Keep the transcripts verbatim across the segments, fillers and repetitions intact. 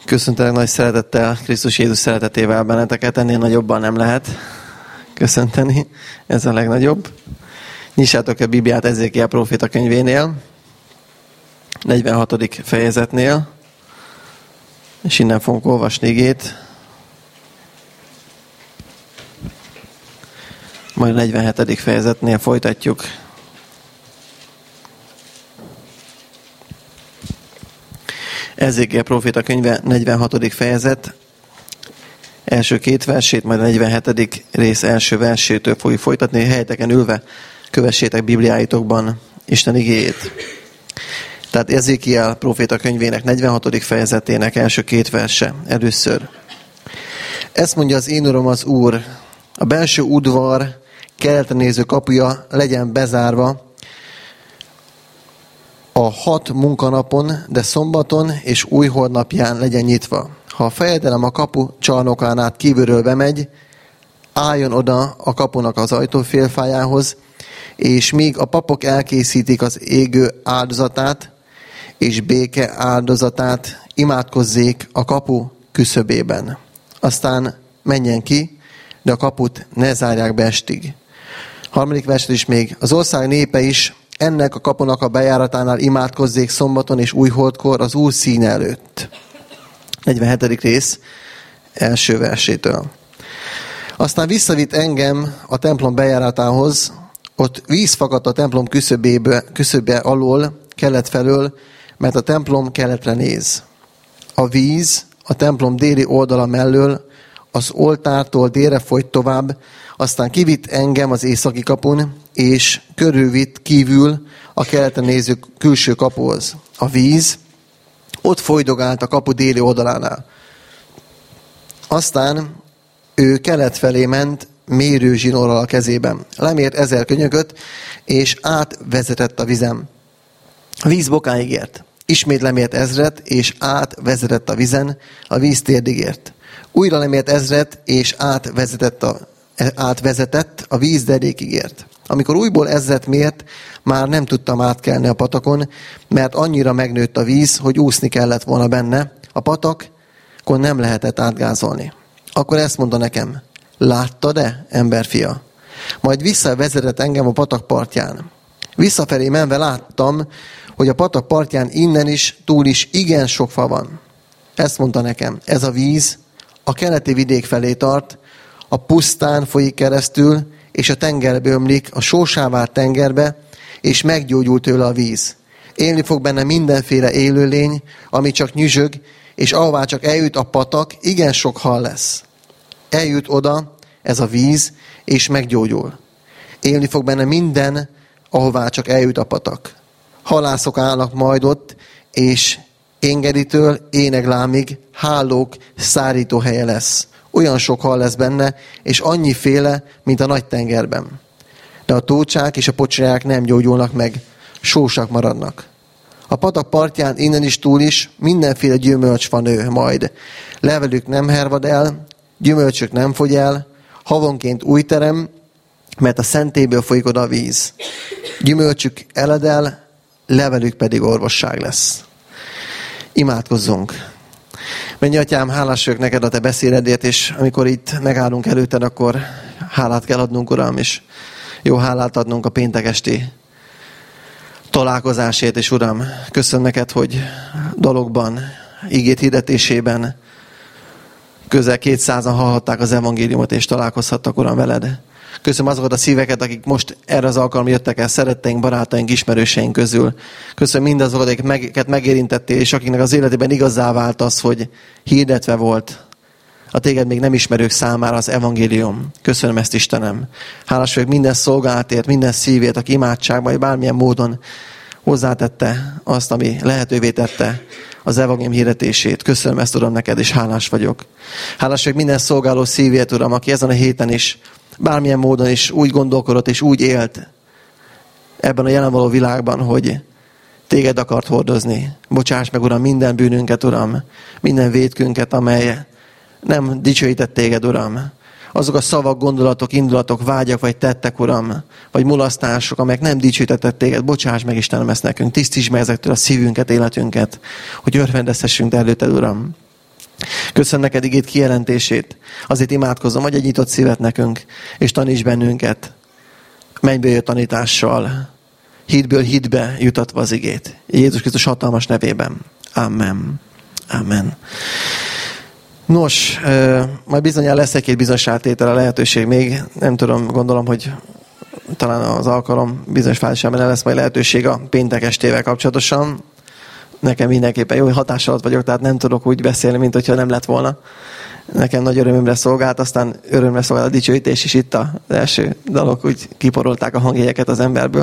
Köszöntelek nagy szeretettel, Krisztus Jézus szeretetével benneteket, ennél nagyobban nem lehet köszönteni, ez a legnagyobb. Nyissátok a Bibliát Ezékiel próféta könyvénél, negyvenhatodik fejezetnél, és innen fogunk olvasni igét. Majd a negyvenhetedik fejezetnél folytatjuk. Ezékiel próféta könyve negyvenhatodik fejezet, első két versét, majd a negyvenhetedik rész első versétől fogjuk folytatni. Helyeteken ülve kövessétek Bibliáitokban Isten igéjét. Tehát Ezékiel próféta könyvének negyvenhatodik fejezetének első két verse először. Ezt mondja az én Uram az Úr, a belső udvar keletre néző kapuja legyen bezárva a hat munkanapon, de szombaton és újhold napján legyen nyitva. Ha a fejedelem a kapu csarnokán át kívülről bemegy, álljon oda a kapunak az ajtófélfájához, és míg a papok elkészítik az égő áldozatát és béke áldozatát, imádkozzék a kapu küszöbében. Aztán menjen ki, de a kaput ne zárják be estig. Harmadik verset is még. Az ország népe is ennek a kapunak a bejáratánál imádkozzék szombaton és újholdkor az Úr színe előtt. negyvenhetedik rész első versétől. Aztán visszavitt engem a templom bejáratához, ott víz fakadt a templom küszöbébe, küszöbe alól, kelet felől, mert a templom keletre néz. A víz a templom déli oldala mellől az oltártól délre folyt tovább, aztán kivitt engem az északi kapun, és körülvitt kívül a keletre néző külső kapuhoz. A víz ott folydogált a kapu déli oldalánál. Aztán ő kelet felé ment mérőzsinórral a kezében. Lemért ezer könyököt, és átvezetett a vizem. A víz bokáig ért. Ismét lemért ezret, és átvezetett a vizen, a víz térdig ért. Újra lemért ezret, és átvezetett a, átvezetett, a víz derékig ért. Amikor újból ezret mért, már nem tudtam átkelni a patakon, mert annyira megnőtt a víz, hogy úszni kellett volna benne. A patakon nem lehetett átgázolni. Akkor ezt mondta nekem, láttad-e, emberfia? Majd visszavezetett engem a patak partján. Visszafelé menve láttam, hogy a patak partján innen is, túl is igen sok fa van. Ezt mondta nekem, ez a víz a keleti vidék felé tart, a pusztán folyik keresztül, és a tengerbe ömlik, a sósá vált tengerbe, és meggyógyult tőle a víz. Élni fog benne mindenféle élőlény, ami csak nyüzsög, és ahová csak eljut a patak, igen sok hal lesz. Eljut oda ez a víz, és meggyógyul. Élni fog benne minden, ahová csak eljut a patak. Halászok állnak majd ott, és Éngeritől Éneglámig hálók szárító helye lesz. Olyan sok hal lesz benne, és annyiféle, mint a nagy tengerben. De a tócsák és a pocsolyák nem gyógyulnak meg, sósak maradnak. A patak partján innen is túl is mindenféle gyümölcs van ő majd. Levelük nem hervad el, gyümölcsök nem fogy el, havonként új terem, mert a szentélyből folyik oda a víz. Gyümölcsük eledel, levelük pedig orvosság lesz. Imádkozzunk! Mennyi atyám, hálás vagyok neked a te beszédedért, és amikor itt megállunk előtted, akkor hálát kell adnunk, Uram, és jó hálát adnunk a péntek esti találkozásért, és Uram, köszönöm neked, hogy dalokban, igét hirdetésében közel kétszázan hallhatták az evangéliumot, és találkozhattak, Uram, veled. Köszönöm azokat a szíveket, akik most erre az alkalomra jöttek el, szeretteink, barátaink, ismerőseink közül. Köszönöm mindazokat, akiket megérintettél, és akiknek az életében igazá vált az, hogy hirdetve volt a téged még nem ismerők számára az evangélium. Köszönöm ezt, Istenem. Hálás vagyok minden szolgálatért, minden szívért, aki imádságban, vagy bármilyen módon hozzátette azt, ami lehetővé tette az evangélium hirdetését. Köszönöm ezt, Uram, neked, és hálás vagyok. Hálás vagyok minden szolgáló szívért, Uram, aki ezen a héten is bármilyen módon is úgy gondolkodott és úgy élt ebben a jelenvaló világban, hogy téged akart hordozni. Bocsáss meg, Uram, minden bűnünket, Uram, minden vétkünket, amely nem dicsőített téged, Uram. Azok a szavak, gondolatok, indulatok, vágyak, vagy tettek, Uram, vagy mulasztások, amelyek nem dicsőítettek téged. Bocsáss meg, Istenem, ezt nekünk. Tisztítsd meg ezektől a szívünket, életünket, hogy örvendezhessünk te előtted, Uram. Köszönöm neked igéd kijelentését. Azért imádkozom, hogy egy nyitott szívet nekünk, és taníts bennünket. Mennyből jött tanítással, hitből hitbe jutatva az igét. Jézus Krisztus hatalmas nevében. Amen. Amen. Nos, majd bizonyára lesz egy-két bizonyságtételre lehetőség még. Nem tudom, gondolom, hogy talán az alkalom bizonyos fázisában lesz majd lehetőség a péntek estével kapcsolatosan. Nekem mindenképpen jó hatással alatt vagyok, tehát nem tudok úgy beszélni, mint hogyha nem lett volna. Nekem nagy örömömre szolgált, aztán örömre szolgált a dicsőítés is itt az első dalok, úgy kiporolták a hangjegyeket az emberből.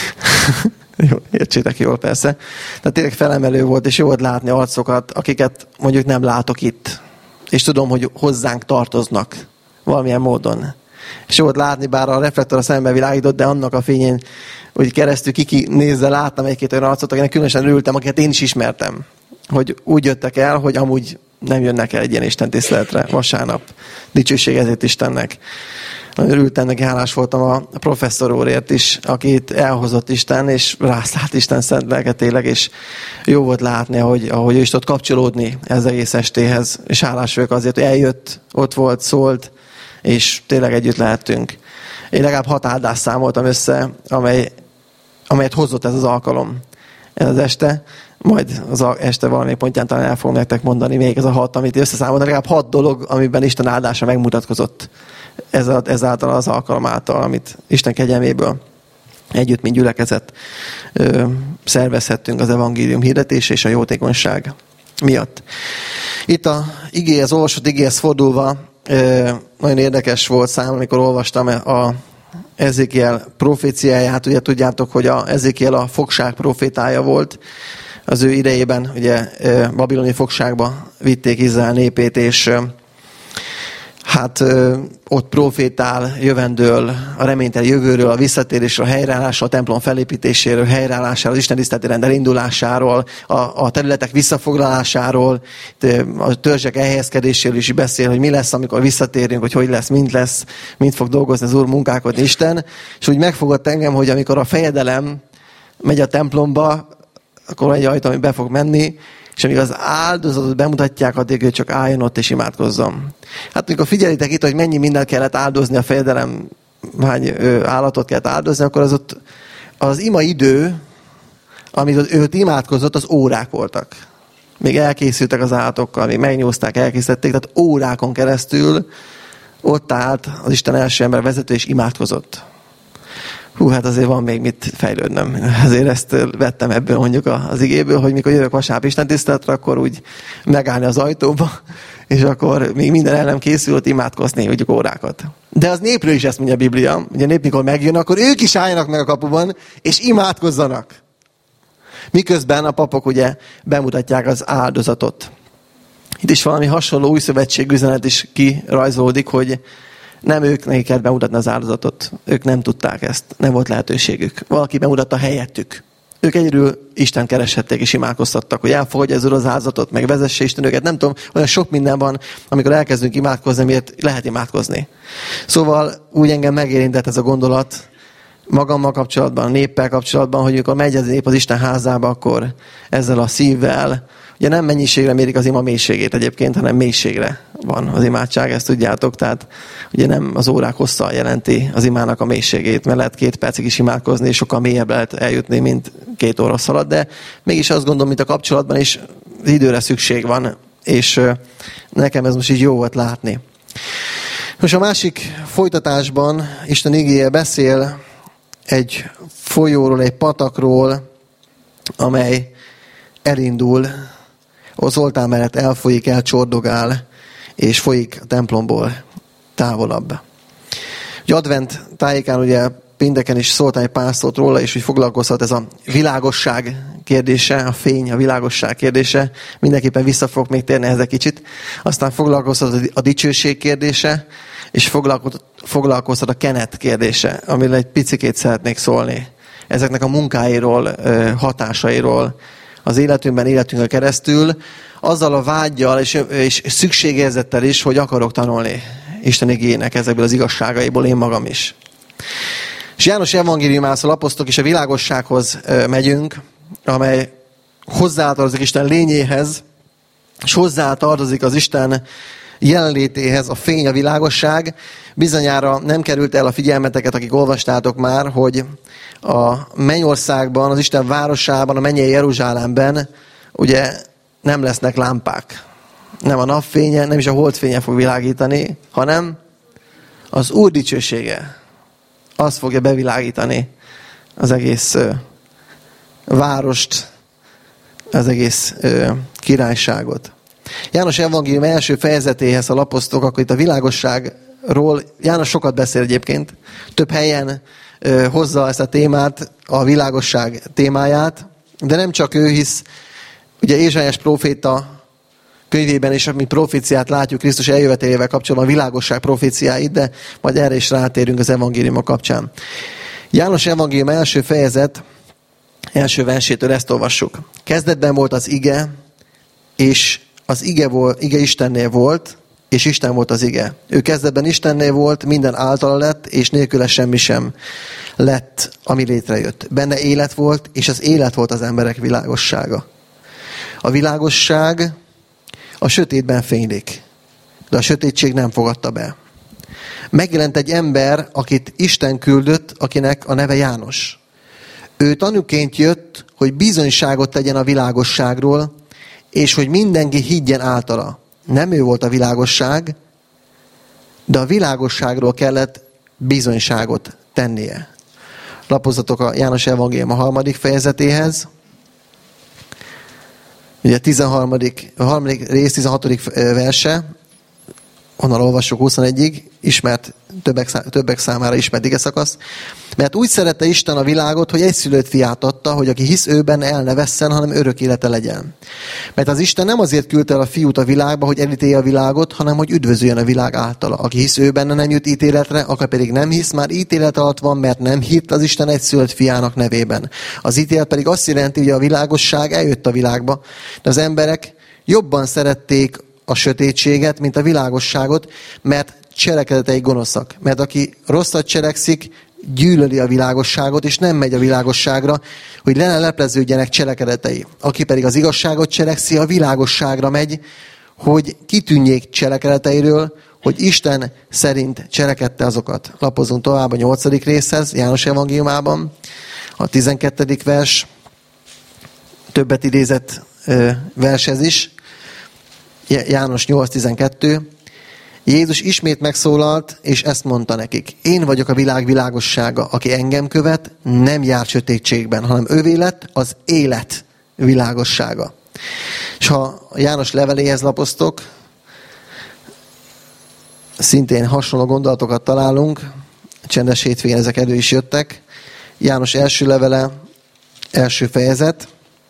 Jó, értsétek jól persze. Tehát tényleg felemelő volt, és jó volt látni arcokat, akiket mondjuk nem látok itt. És tudom, hogy hozzánk tartoznak valamilyen módon. És jó volt látni, bár a reflektor a szembe világított, de annak a fényén, hogy keresztül kiki nézve láttam egy-két olyan arcot, akinek különösen örültem, akiket én is ismertem. Hogy úgy jöttek el, hogy amúgy nem jönnek el egy ilyen istentiszteletre vasárnap. Dicsőség ezért Istennek. Nagyon örültem, neki hálás voltam a professzor úrért is, akit elhozott Isten, és rászállt Isten szent lelke tényleg, és jó volt látni, ahogy, ahogy ő is tudott kapcsolódni ez egész estéhez, és hálás vagyok azért, hogy eljött, ott volt, szólt, és tényleg együtt lehettünk. Én legalább hat áldást számoltam össze, amely, amelyet hozott ez az alkalom, ez az este. Majd az este valamelyik pontján talán el fogom nektek mondani még ez a hat, amit összeszámoltam. Legalább hat dolog, amiben Isten áldása megmutatkozott ezáltal az alkalom által, amit Isten kegyelméből együtt, mint gyülekezet szervezhettünk az evangélium hirdetése és a jótékonyság miatt. Itt a igéhez, olvasott igéhez fordulva nagyon érdekes volt számomra, amikor olvastam a Ezékiel proféciáját. Ugye tudjátok, hogy a Ezékiel a fogság profétája volt. Az ő idejében ugye babiloni fogságba vitték Izrael népét, és hát ott profétál jövendől, a reményteli jövőről, a visszatérésről, a helyreállásról, a templom felépítéséről, helyreállásáról, az Isten tiszteleti rend elindulásáról, a, a területek visszafoglalásáról, a törzsek elhelyezkedéséről is beszél, hogy mi lesz, amikor visszatérünk, hogy hogy lesz, mint lesz, mint fog dolgozni az Úr, munkálkodni Isten. És úgy megfogott engem, hogy amikor a fejedelem megy a templomba, akkor egy ajtó, ami be fog menni, és amíg az áldozatot bemutatják, addig ő csak álljon ott és imádkozzon. Hát amikor figyelitek itt, hogy mennyi mindent kellett áldozni a fejedelem, hány állatot kellett áldozni, akkor az ott az ima idő, amit őt imádkozott, az órák voltak. Még elkészültek az állatokkal, még megnyúzták, elkészítették, tehát órákon keresztül ott állt az Isten első ember vezető, és imádkozott. Hú, hát azért van még mit fejlődnöm. Azért ezt vettem ebből mondjuk az igéből, hogy mikor jövök vasárnap istentiszteletre, akkor úgy megállni az ajtóba, és akkor még minden el nem készül, ott imádkozni mondjuk órákat. De az népről is ezt mondja a Biblia. Ugye a nép mikor megjön, akkor ők is álljanak meg a kapuban, és imádkozzanak. Miközben a papok ugye bemutatják az áldozatot. Itt is valami hasonló új szövetség üzenet is kirajzolódik, hogy nem ők nekik kellett bemutatni az áldozatot. Ők nem tudták ezt. Nem volt lehetőségük. Valaki bemutatta helyettük. Ők egyedül Isten kereshették és imádkoztattak, hogy elfogadja az Úr az áldozatot, meg vezesse Isten őket. Nem tudom, olyan sok minden van, amikor elkezdünk imádkozni, miért lehet imádkozni. Szóval úgy engem megérintett ez a gondolat, magammal kapcsolatban, a néppel kapcsolatban, hogy amikor megy az nép az Isten házába, akkor ezzel a szívvel, ugye nem mennyiségre mérik az ima mélységét egyébként, hanem mélységre van az imádság, ezt tudjátok, tehát ugye nem az órák hossza jelenti az imának a mélységét, mert lehet két percig is imádkozni, és sokkal mélyebb lehet eljutni, mint két óra szalad, de mégis azt gondolom, mint a kapcsolatban is az időre szükség van, és nekem ez most így jó volt látni. Most a másik folytatásban Isten igéje beszél egy folyóról, egy patakról, amely elindul, az oltár mellett elfolyik, elcsordogál, és folyik a templomból távolabb. Ugye advent tájékán ugye pénteken is szóltam egy pár szót róla, és úgy foglalkozhat ez a világosság kérdése, a fény, a világosság kérdése. Mindenképpen vissza fogok még térni ezzel kicsit. Aztán foglalkozhat a dicsőség kérdése, és foglalkozhat a kenet kérdése, amiről egy picikét szeretnék szólni. Ezeknek a munkáiról, hatásairól, az életünkben, életünkön keresztül, azzal a vággyal és, és szükségérzettel is, hogy akarok tanulni Isten igének ezekből az igazságaiból én magam is. És János evangéliumáról szól apostolok is a világossághoz megyünk, amely hozzátartozik Isten lényéhez, és hozzá tartozik az Isten jelenlétéhez a fény, a világosság. Bizonyára nem került el a figyelmeteket, akik olvastátok már, hogy a mennyországban, az Isten városában, a mennyei Jeruzsálemben ugye nem lesznek lámpák. Nem a napfénye, nem is a holdfénye fog világítani, hanem az Úr dicsősége. Az fogja bevilágítani az egész ö, várost, az egész ö, királyságot. János evangélium első fejezetéhez, ha lapoztok, akkor itt a világosságról, János sokat beszél egyébként, több helyen ö, hozza ezt a témát, a világosság témáját, de nem csak ő, hisz ugye Ézsaiás próféta könyvében is, mi proféciát látjuk Krisztus eljövetelével kapcsolatban, a világosság proféciáit, de majd erre is rátérünk az evangéliumok kapcsán. János evangélium első fejezet, első versétől ezt olvassuk. Kezdetben volt az ige, és az ige, volt, ige Istennél volt, és Isten volt az ige. Ő kezdetben Istennél volt, minden általa lett, és nélküle semmi sem lett, ami létrejött. Benne élet volt, és az élet volt az emberek világossága. A világosság a sötétben fénylik, de a sötétség nem fogadta be. Megjelent egy ember, akit Isten küldött, akinek a neve János. Ő tanúként jött, hogy bizonyságot tegyen a világosságról, és hogy mindenki higgyen általa. Nem ő volt a világosság, de a világosságról kellett bizonyságot tennie. Lapozzatok a János evangélium a harmadik fejezetéhez. Ugye a tizenharmadik, a harmadik rész tizenhatodik verse, onnan olvassuk huszonegyig, ismert, többek, többek számára ismert igeszakasz. Mert úgy szerette Isten a világot, hogy egyszülött fiát adta, hogy aki hisz őben el ne vesszen, hanem örök élete legyen. Mert az Isten nem azért küldte el a fiút a világba, hogy elítélje a világot, hanem hogy üdvözüljön a világ általa. Aki hisz őben nem jut ítéletre, aki pedig nem hisz, már ítélet alatt van, mert nem hitt az Isten egyszülött fiának nevében. Az ítélet pedig azt jelenti, hogy a világosság eljött a világba, de az emberek jobban szerették a sötétséget, mint a világosságot, mert cselekedetei gonoszak. Mert aki rosszat cselekszik, gyűlöli a világosságot, és nem megy a világosságra, hogy le ne lepleződjenek cselekedetei. Aki pedig az igazságot cselekszi, a világosságra megy, hogy kitűnjék cselekedeteiről, hogy Isten szerint cselekedte azokat. Lapozunk tovább a nyolcadik részhez, János evangéliumában, a tizenkettedik vers, többet idézett vershez is, János nyolc tizenkettő. Jézus ismét megszólalt, és ezt mondta nekik. Én vagyok a világ világossága, aki engem követ, nem jár sötétségben, hanem övé lett az élet világossága. És ha János leveléhez lapoztok, szintén hasonló gondolatokat találunk, csendes hétvégén ezek elő is jöttek. János első levele, első fejezet,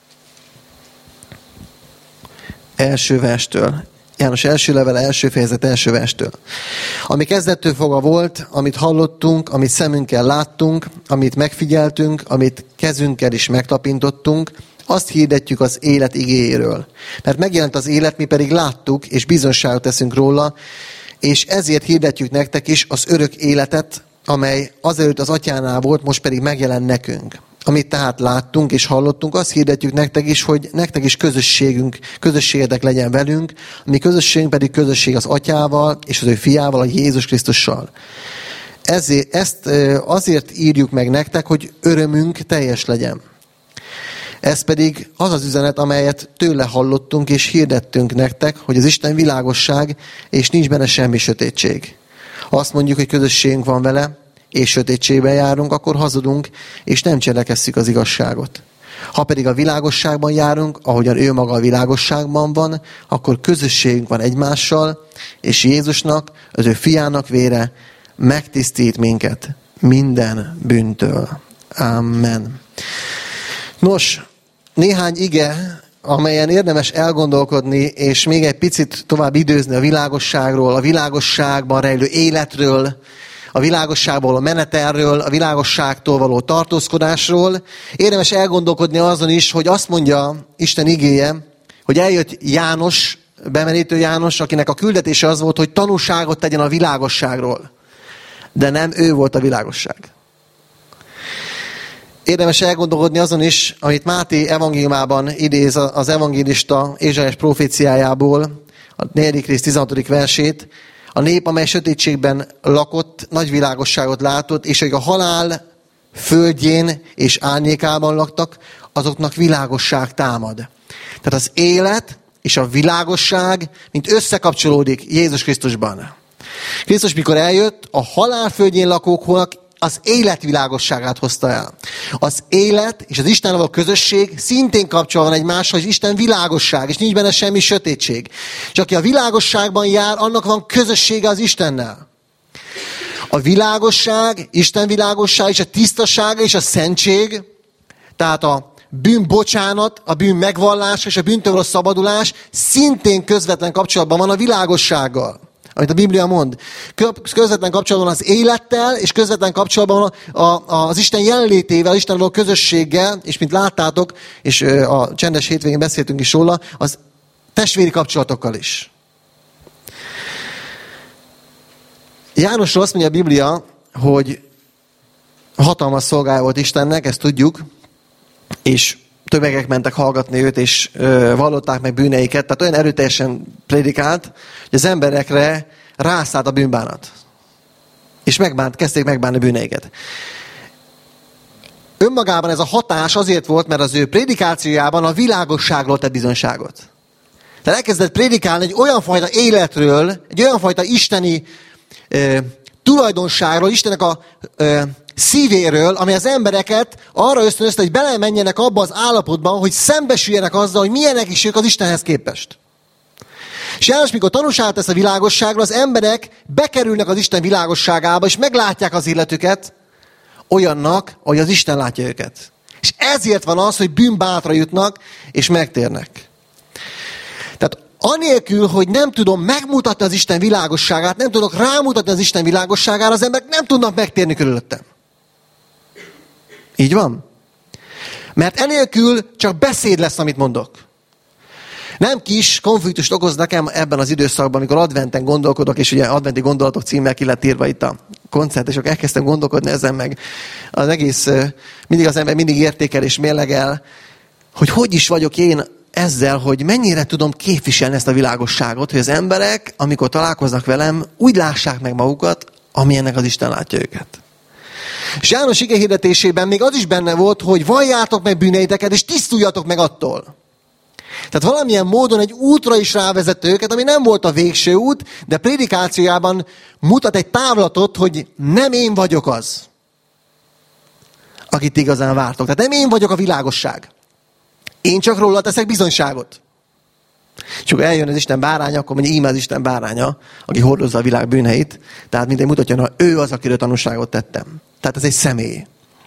első verstől. János első levele, első fejezet, első verstől. Ami kezdettől fogva volt, amit hallottunk, amit szemünkkel láttunk, amit megfigyeltünk, amit kezünkkel is megtapintottunk, azt hirdetjük az élet igéjéről. Mert megjelent az élet, mi pedig láttuk, és bizonyságot teszünk róla, és ezért hirdetjük nektek is az örök életet, amely azelőtt az atyánál volt, most pedig megjelent nekünk. Amit tehát láttunk és hallottunk, azt hirdetjük nektek is, hogy nektek is közösségünk, közösségetek legyen velünk, a mi közösségünk pedig közösség az atyával és az ő fiával, a Jézus Krisztussal. Ezért, ezt azért írjuk meg nektek, hogy örömünk teljes legyen. Ez pedig az az üzenet, amelyet tőle hallottunk és hirdettünk nektek, hogy az Isten világosság, és nincs benne semmi sötétség. Azt mondjuk, hogy közösségünk van vele, és sötétségben járunk, akkor hazudunk, és nem cselekesszük az igazságot. Ha pedig a világosságban járunk, ahogyan ő maga a világosságban van, akkor közösségünk van egymással, és Jézusnak, az ő fiának vére megtisztít minket minden bűntől. Amen. Nos, néhány ige, amelyen érdemes elgondolkodni, és még egy picit tovább időzni a világosságról, a világosságban rejlő életről, a világosságból a menetelről, a világosságtól való tartózkodásról. Érdemes elgondolkodni azon is, hogy azt mondja Isten igéje, hogy eljött János, bemerítő János, akinek a küldetése az volt, hogy tanúságot tegyen a világosságról. De nem ő volt a világosság. Érdemes elgondolkodni azon is, amit Máté evangéliumában idéz az evangélista Ézsaiás proféciájából, a negyedik rész tizenhatodik versét. A nép, amely sötétségben lakott, nagy világosságot látott, és hogy a halál földjén és árnyékában laktak, azoknak világosság támad. Tehát az élet és a világosság, mint összekapcsolódik Jézus Krisztusban. Krisztus, mikor eljött, a halál földjén lakóknak az élet világosságát hozta el. Az élet és az Istennel való közösség szintén kapcsolva van egymáshoz, hogy Isten világosság, és nincs benne semmi sötétség. És aki a világosságban jár, annak van közössége az Istennel. A világosság, Isten világosság, és a tisztasága, és a szentség, tehát a bűnbocsánat, a bűn megvallása és a bűntől való szabadulás szintén közvetlen kapcsolatban van a világossággal. Amit a Biblia mond. Közvetlen kapcsolatban az élettel, és közvetlen kapcsolatban a, a, az Isten jelenlétével, az Isten való közösséggel, és mint láttátok, és a csendes hétvégén beszéltünk is róla, az testvéri kapcsolatokkal is. Jánosról azt mondja a Biblia, hogy hatalmas szolgája volt Istennek, ezt tudjuk, és tömegek mentek hallgatni őt, és ö, vallották meg bűneiket, tehát olyan erőteljesen prédikált, hogy az emberekre rászállt a bűnbánat. És megbánt, kezdték megbánni bűneiket. Önmagában ez a hatás azért volt, mert az ő prédikációjában a világosságról tett bizonyságot. Tehát elkezdett prédikálni egy olyan fajta életről, egy olyan fajta isteni ö, tulajdonságról, Istennek a ö, szívéről, ami az embereket arra ösztönözte, hogy belemenjenek abba az állapotban, hogy szembesüljenek azzal, hogy milyenek is ők az Istenhez képest. És János, mikor tanúságot tesz a világosságról, az emberek bekerülnek az Isten világosságába, és meglátják az életüket olyannak, ahogy az Isten látja őket. És ezért van az, hogy bűnbánatra jutnak, és megtérnek. Tehát anélkül, hogy nem tudom megmutatni az Isten világosságát, nem tudok rámutatni az Isten világosságára, az emberek nem tudnak megtérni körülöttem. Így van? Mert enélkül csak beszéd lesz, amit mondok. Nem kis konfliktust okoz nekem ebben az időszakban, amikor adventen gondolkodok, és ugye adventi gondolatok címmel ki lett írva itt a koncert, és akkor elkezdtem gondolkodni ezen meg. Az egész, mindig az ember mindig értékel és mérlegel, hogy hogy is vagyok én ezzel, hogy mennyire tudom képviselni ezt a világosságot, hogy az emberek, amikor találkoznak velem, úgy lássák meg magukat, amilyennek az Isten látja őket. És János igehirdetésében még az is benne volt, hogy valljátok meg bűneiteket, és tisztuljatok meg attól. Tehát valamilyen módon egy útra is rávezett őket, ami nem volt a végső út, de prédikációjában mutat egy távlatot, hogy nem én vagyok az, akit igazán vártok. Tehát nem én vagyok a világosság. Én csak róla teszek bizonyságot. És akkor eljön az Isten báránya, akkor mondja, íme az Isten báránya, aki hordozza a világ bűneit. Tehát mindegy mutatja, hogy ő az, akiről tanúságot tettem. Tehát ez egy személy.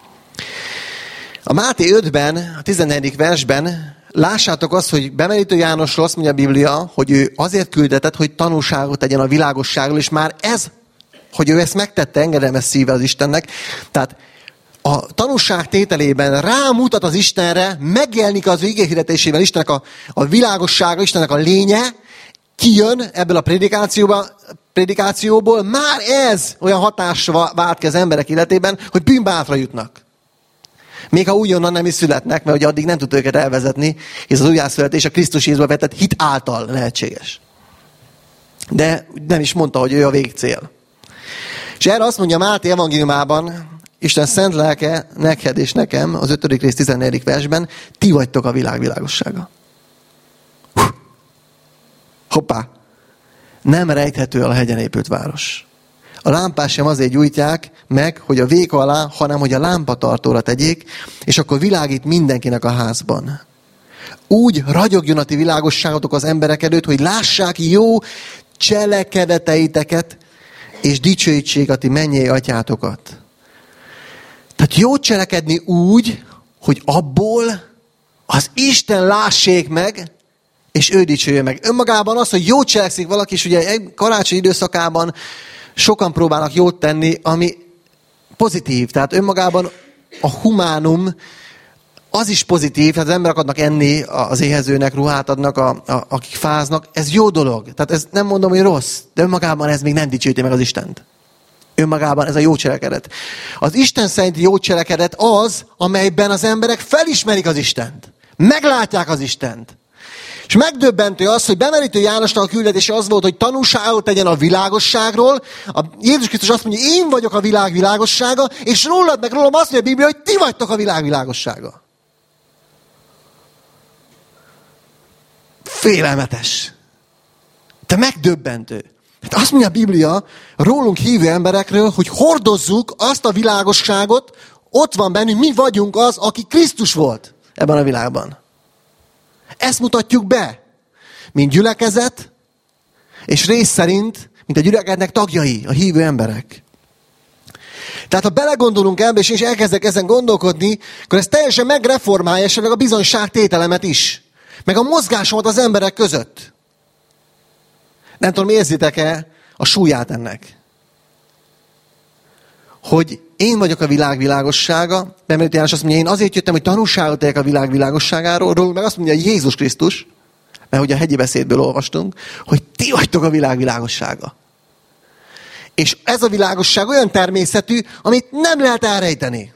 A Máté ötben, a tizennegyedik versben lássátok azt, hogy bemerítő Jánosról azt mondja a Biblia, hogy ő azért küldetett, hogy tanúságot tegyen a világosságról, és már ez, hogy ő ezt megtette engedelmes szívvel az Istennek. Tehát a tanúság tételében rámutat az Istenre, megjelenik az ő igéhirdetésével Istennek a, a világossága, Istennek a lénye, kijön ebből a prédikációba, prédikációból, már ez olyan hatásra vált ki az emberek életében, hogy bűnbánatra jutnak. Még ha újonnan nem is születnek, mert ugye addig nem tud őket elvezetni, és az újjászületés a Krisztus Jézusba vetett hit által lehetséges. De nem is mondta, hogy ő a végcél. És erre azt mondja Máté evangéliumában, Isten szent lelke neked és nekem, az ötödik rész tizennegyedik versben, ti vagytok a világ világossága. Hoppá! Nem rejthető a hegyen épült város. A lámpát sem azért gyújtják meg, hogy a véka alá, hanem hogy a lámpatartóra tegyék, és akkor világít mindenkinek a házban. Úgy ragyogjon a ti világosságotok az emberek előtt, hogy lássák jó cselekedeteiteket, és dicsőítsék a ti mennyei atyátokat. Tehát jó cselekedni úgy, hogy abból az Isten lássék meg, és ő dicsőjön meg. Önmagában az, hogy jó cselekszik valaki, és ugye karácsony időszakában sokan próbálnak jót tenni, ami pozitív. Tehát önmagában a humánum az is pozitív, tehát az emberek adnak enni az éhezőnek, ruhát adnak, a, a, akik fáznak. Ez jó dolog. Tehát ez nem mondom, hogy rossz, de önmagában ez még nem dicsőíti meg az Istent. önmagában ez a jó cselekedet. Az Isten szerinti jó cselekedet az, amelyben az emberek felismerik az Istent. Meglátják az Istent. És megdöbbentő az, hogy bemerítő Jánosnak a küldetése az volt, hogy tanúságot tegyen a világosságról. A Jézus Krisztus azt mondja, én vagyok a világ világossága, és rólad meg rólam azt mondja a Biblia, hogy ti vagytok a világ világossága. Félelmetes. De megdöbbentő. Hát azt mondja a Biblia rólunk hívő emberekről, hogy hordozzuk azt a világosságot, ott van bennünk, mi vagyunk az, aki Krisztus volt ebben a világban. Ezt mutatjuk be, mint gyülekezet, és rész szerint, mint a gyülekezetnek tagjai, a hívő emberek. Tehát ha belegondolunk ebbe, és én is elkezdek ezen gondolkodni, akkor ez teljesen megreformálja esetleg a bizonyságtételemet is. Meg a mozgásomat az emberek között. Nem tudom, érzitek-e a súlyát ennek? Hogy én vagyok a világ világossága, Bemerítő János azt mondja, én azért jöttem, hogy tanúságot tegyek a világ világosságáról, róla meg azt mondja Jézus Krisztus, mert ugye a hegyi beszédből olvastunk, hogy ti vagytok a világ világossága. És ez a világosság olyan természetű, amit nem lehet elrejteni.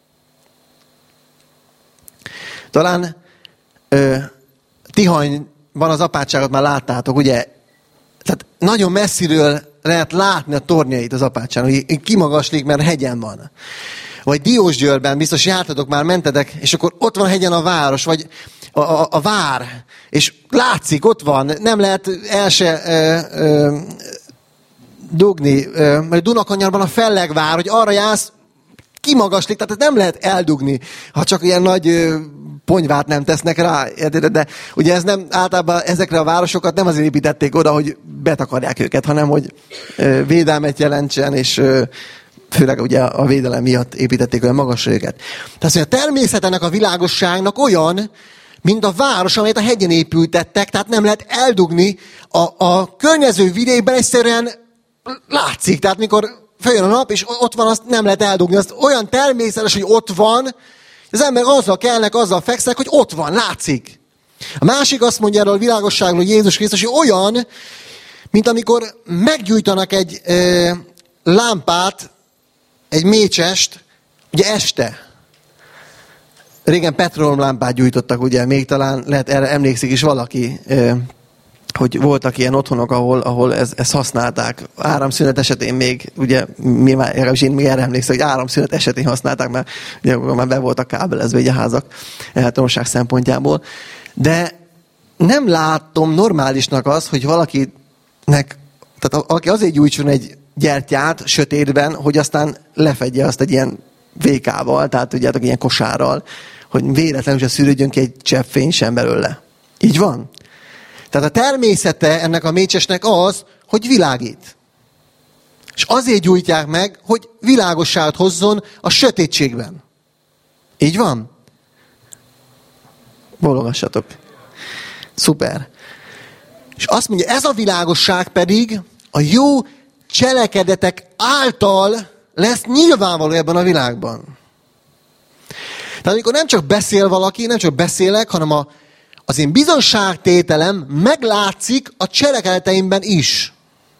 Talán ö, Tihanyban az apátságot már láttátok, ugye? Tehát nagyon messziről lehet látni a tornyait az apátságon, hogy kimagaslik, mert hegyen van. Vagy Diósgyőrben, biztos jártatok már, mentetek, és akkor ott van hegyen a város, vagy a, a, a vár, és látszik, ott van, nem lehet el se ö, ö, dugni, ö, mert Dunakanyarban a Fellegvár, hogy arra jársz, kimagaslik, tehát nem lehet eldugni, ha csak ilyen nagy ö, ponyvát nem tesznek rá. De, de ugye ez nem, általában ezekre a városokat nem azért építették oda, hogy betakarják őket, hanem hogy ö, védelmet jelentsen, és ö, főleg ugye a védelem miatt építették olyan magasra őket. Tehát a természet ennek a világosságnak olyan, mint a város, amelyet a hegyen épültettek, tehát nem lehet eldugni. A, a környező vidékben egyszerűen látszik, tehát mikor följön a nap, és ott van, azt nem lehet eldugni. Azt olyan természetes, hogy ott van, az emberek azzal kelnek, azzal fekszenek, hogy ott van, látszik. A másik azt mondja erről a világosságról Jézus Krisztus, hogy olyan, mint amikor meggyújtanak egy ö, lámpát, egy mécsest, ugye este. Régen petrolomlámpát gyújtottak, ugye, még talán lehet erre emlékszik is valaki, ö, hogy voltak ilyen otthonok, ahol, ahol ez, ezt használták. Áramszünet esetén még, ugye, mi már, én még erre emlékszem, hogy áramszünet esetén használták, mert ugye, már be voltak kábelezve így a házak elhatóság szempontjából. De nem látom normálisnak az, hogy valakinek, tehát aki azért gyújtson egy gyertyát sötétben, hogy aztán lefedje azt egy ilyen vékával, tehát tudjátok, ilyen kosárral, hogy véletlenül se szűrődjön ki egy csepp fény sem belőle. Így van? Tehát a természete ennek a mécsesnek az, hogy világít. És azért gyújtják meg, hogy világosságot hozzon a sötétségben. Így van? Bólogassatok. Szuper. És azt mondja, ez a világosság pedig a jó cselekedetek által lesz nyilvánvaló ebben a világban. Tehát amikor nem csak beszél valaki, nem csak beszélek, hanem a az én bizonságtételem meglátszik a cselekedeteimben is.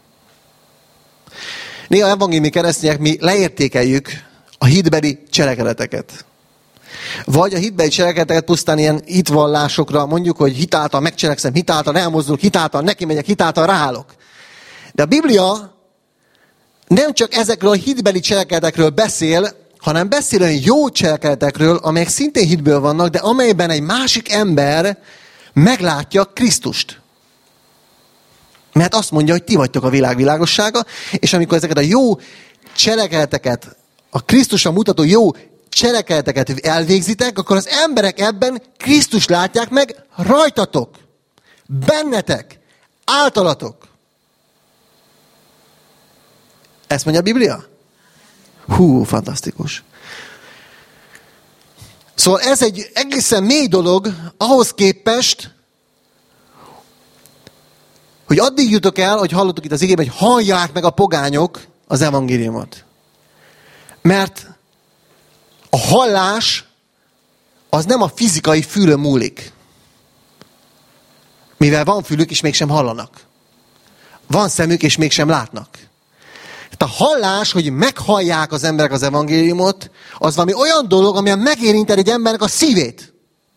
Néha evangéliumi keresztények mi leértékeljük a hitbeli cselekedeteket. Vagy a hitbeli cselekedeteket pusztán ilyen hitvallásokra mondjuk, hogy hitáltal megcselekszem, hitáltal elmozdulok, hitáltal neki megyek, hitáltal ráállok. De a Biblia nem csak ezekről a hitbeli cselekedetekről beszél, hanem beszél olyan jó cselekedetekről, amelyek szintén hitből vannak, de amelyben egy másik ember meglátja Krisztust. Mert azt mondja, hogy ti vagytok a világ világossága, és amikor ezeket a jó cselekedeteket, a Krisztusra mutató jó cselekedeteket elvégzitek, akkor az emberek ebben Krisztust látják meg rajtatok, bennetek, általatok. Ezt mondja a Biblia? Hú, fantasztikus. Szóval ez egy egészen mély dolog ahhoz képest, hogy addig jutok el, hogy hallottuk itt az igében, hogy hallják meg a pogányok az evangéliumot. Mert a hallás az nem a fizikai fülön múlik. Mivel van fülük, és mégsem hallanak. Van szemük, és mégsem látnak. A hallás, hogy meghallják az emberek az evangéliumot, az valami olyan dolog, amilyen megérinted egy embernek a szívét.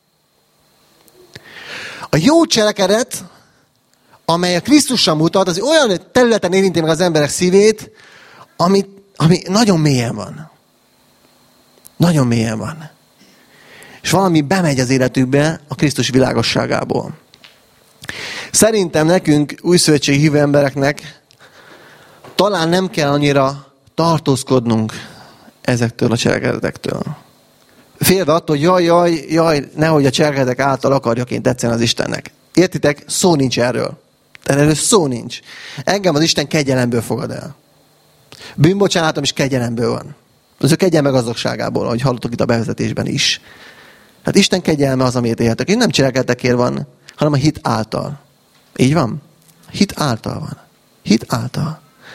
A jó cselekedet, amely a Krisztusra mutat, az olyan területen érinti meg az emberek szívét, ami, ami nagyon mélyen van. Nagyon mélyen van. És valami bemegy az életükbe a Krisztus világosságából. Szerintem nekünk, újszövetségi hívő embereknek talán nem kell annyira tartózkodnunk ezektől a cselekedetektől. Félve attól, hogy jaj, jaj, jaj, nehogy a cselekedetek által akarjak én tetszeni az Istennek. Értitek? Szó nincs erről. Erről szó nincs. Engem az Isten kegyelemből fogad el. Bűnbocsánatom is kegyelemből van. Az ő kegyelme gazdagságából, ahogy hallottuk itt a bevezetésben is. Hát Isten kegyelme az, amit éltek. És nem cselekedetekért van, hanem a hit által. Így van? Hit által van. Hit által.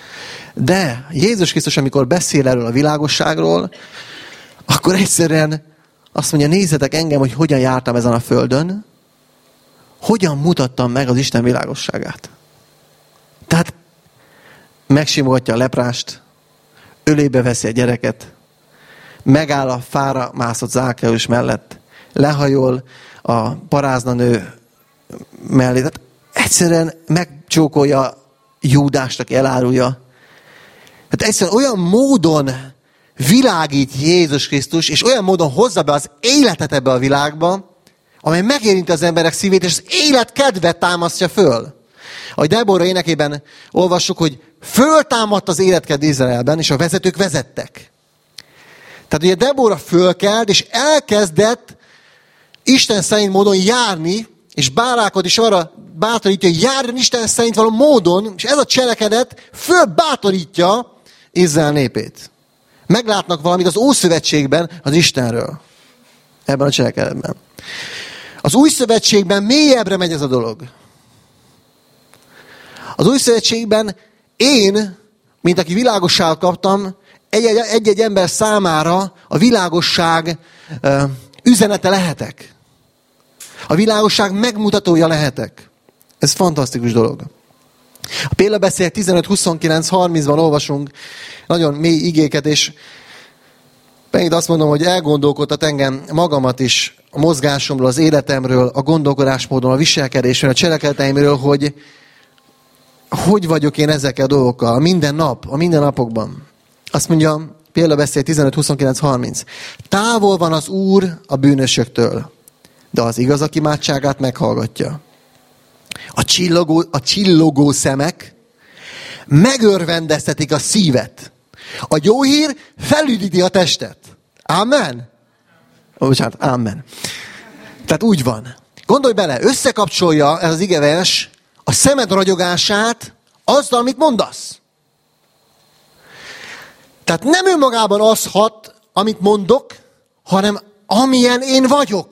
De Jézus Krisztus, amikor beszél erről a világosságról, akkor egyszerűen azt mondja, nézzetek engem, hogy hogyan jártam ezen a földön, hogyan mutattam meg az Isten világosságát. Tehát megsimogatja a leprást, ölébe veszi a gyereket, megáll a fára mászott Zákeus mellett, lehajol a paráznanő mellé. Tehát egyszerűen megcsókolja Júdást, aki elárulja. Tehát egyszerűen olyan módon világít Jézus Krisztus, és olyan módon hozza be az életet ebbe a világba, amely megérinti az emberek szívét, és az élet kedvet támasztja föl. Ahogy Debora énekében olvassuk, hogy föltámadt az életkedv Izraelben, és a vezetők vezettek. Tehát ugye Debora fölkelt, és elkezdett Isten szerint módon járni, és Bárákot is arra bátorítja, hogy járjon Isten szerint való módon, és ez a cselekedet fölbátorítja Izrael népét. Meglátnak valamit az Ószövetségben az Istenről. Ebben a cselekedetben. Az Új Szövetségben mélyebbre megy ez a dolog. Az Új Szövetségben én, mint aki világosságot kaptam, egy-egy ember számára a világosság uh, üzenete lehetek. A világosság megmutatója lehetek. Ez fantasztikus dolog. A Példabeszédek tizenöt, huszonkilenc, harmincban olvasunk nagyon mély igéket, és megint azt mondom, hogy elgondolkodtat engem magamat is a mozgásomról, az életemről, a gondolkodásmódon, a viselkedésről, a cselekedeteimről, hogy hogy vagyok én ezekkel a dolgokkal, minden nap, a mindennapokban. Azt mondja, Példabeszéd tizenöt, huszonkilenc, harminc. Távol van az Úr a bűnösöktől, de az igazak imádságát meghallgatja. A csillogó, a csillogó szemek megörvendeztetik a szívet. A jó hír felüdíti a testet. Amen? Ó, bocsánat, amen. Tehát úgy van. Gondolj bele, összekapcsolja ez az igevers a szemed ragyogását azzal, amit mondasz. Tehát nem önmagában az hat, amit mondok, hanem amilyen én vagyok.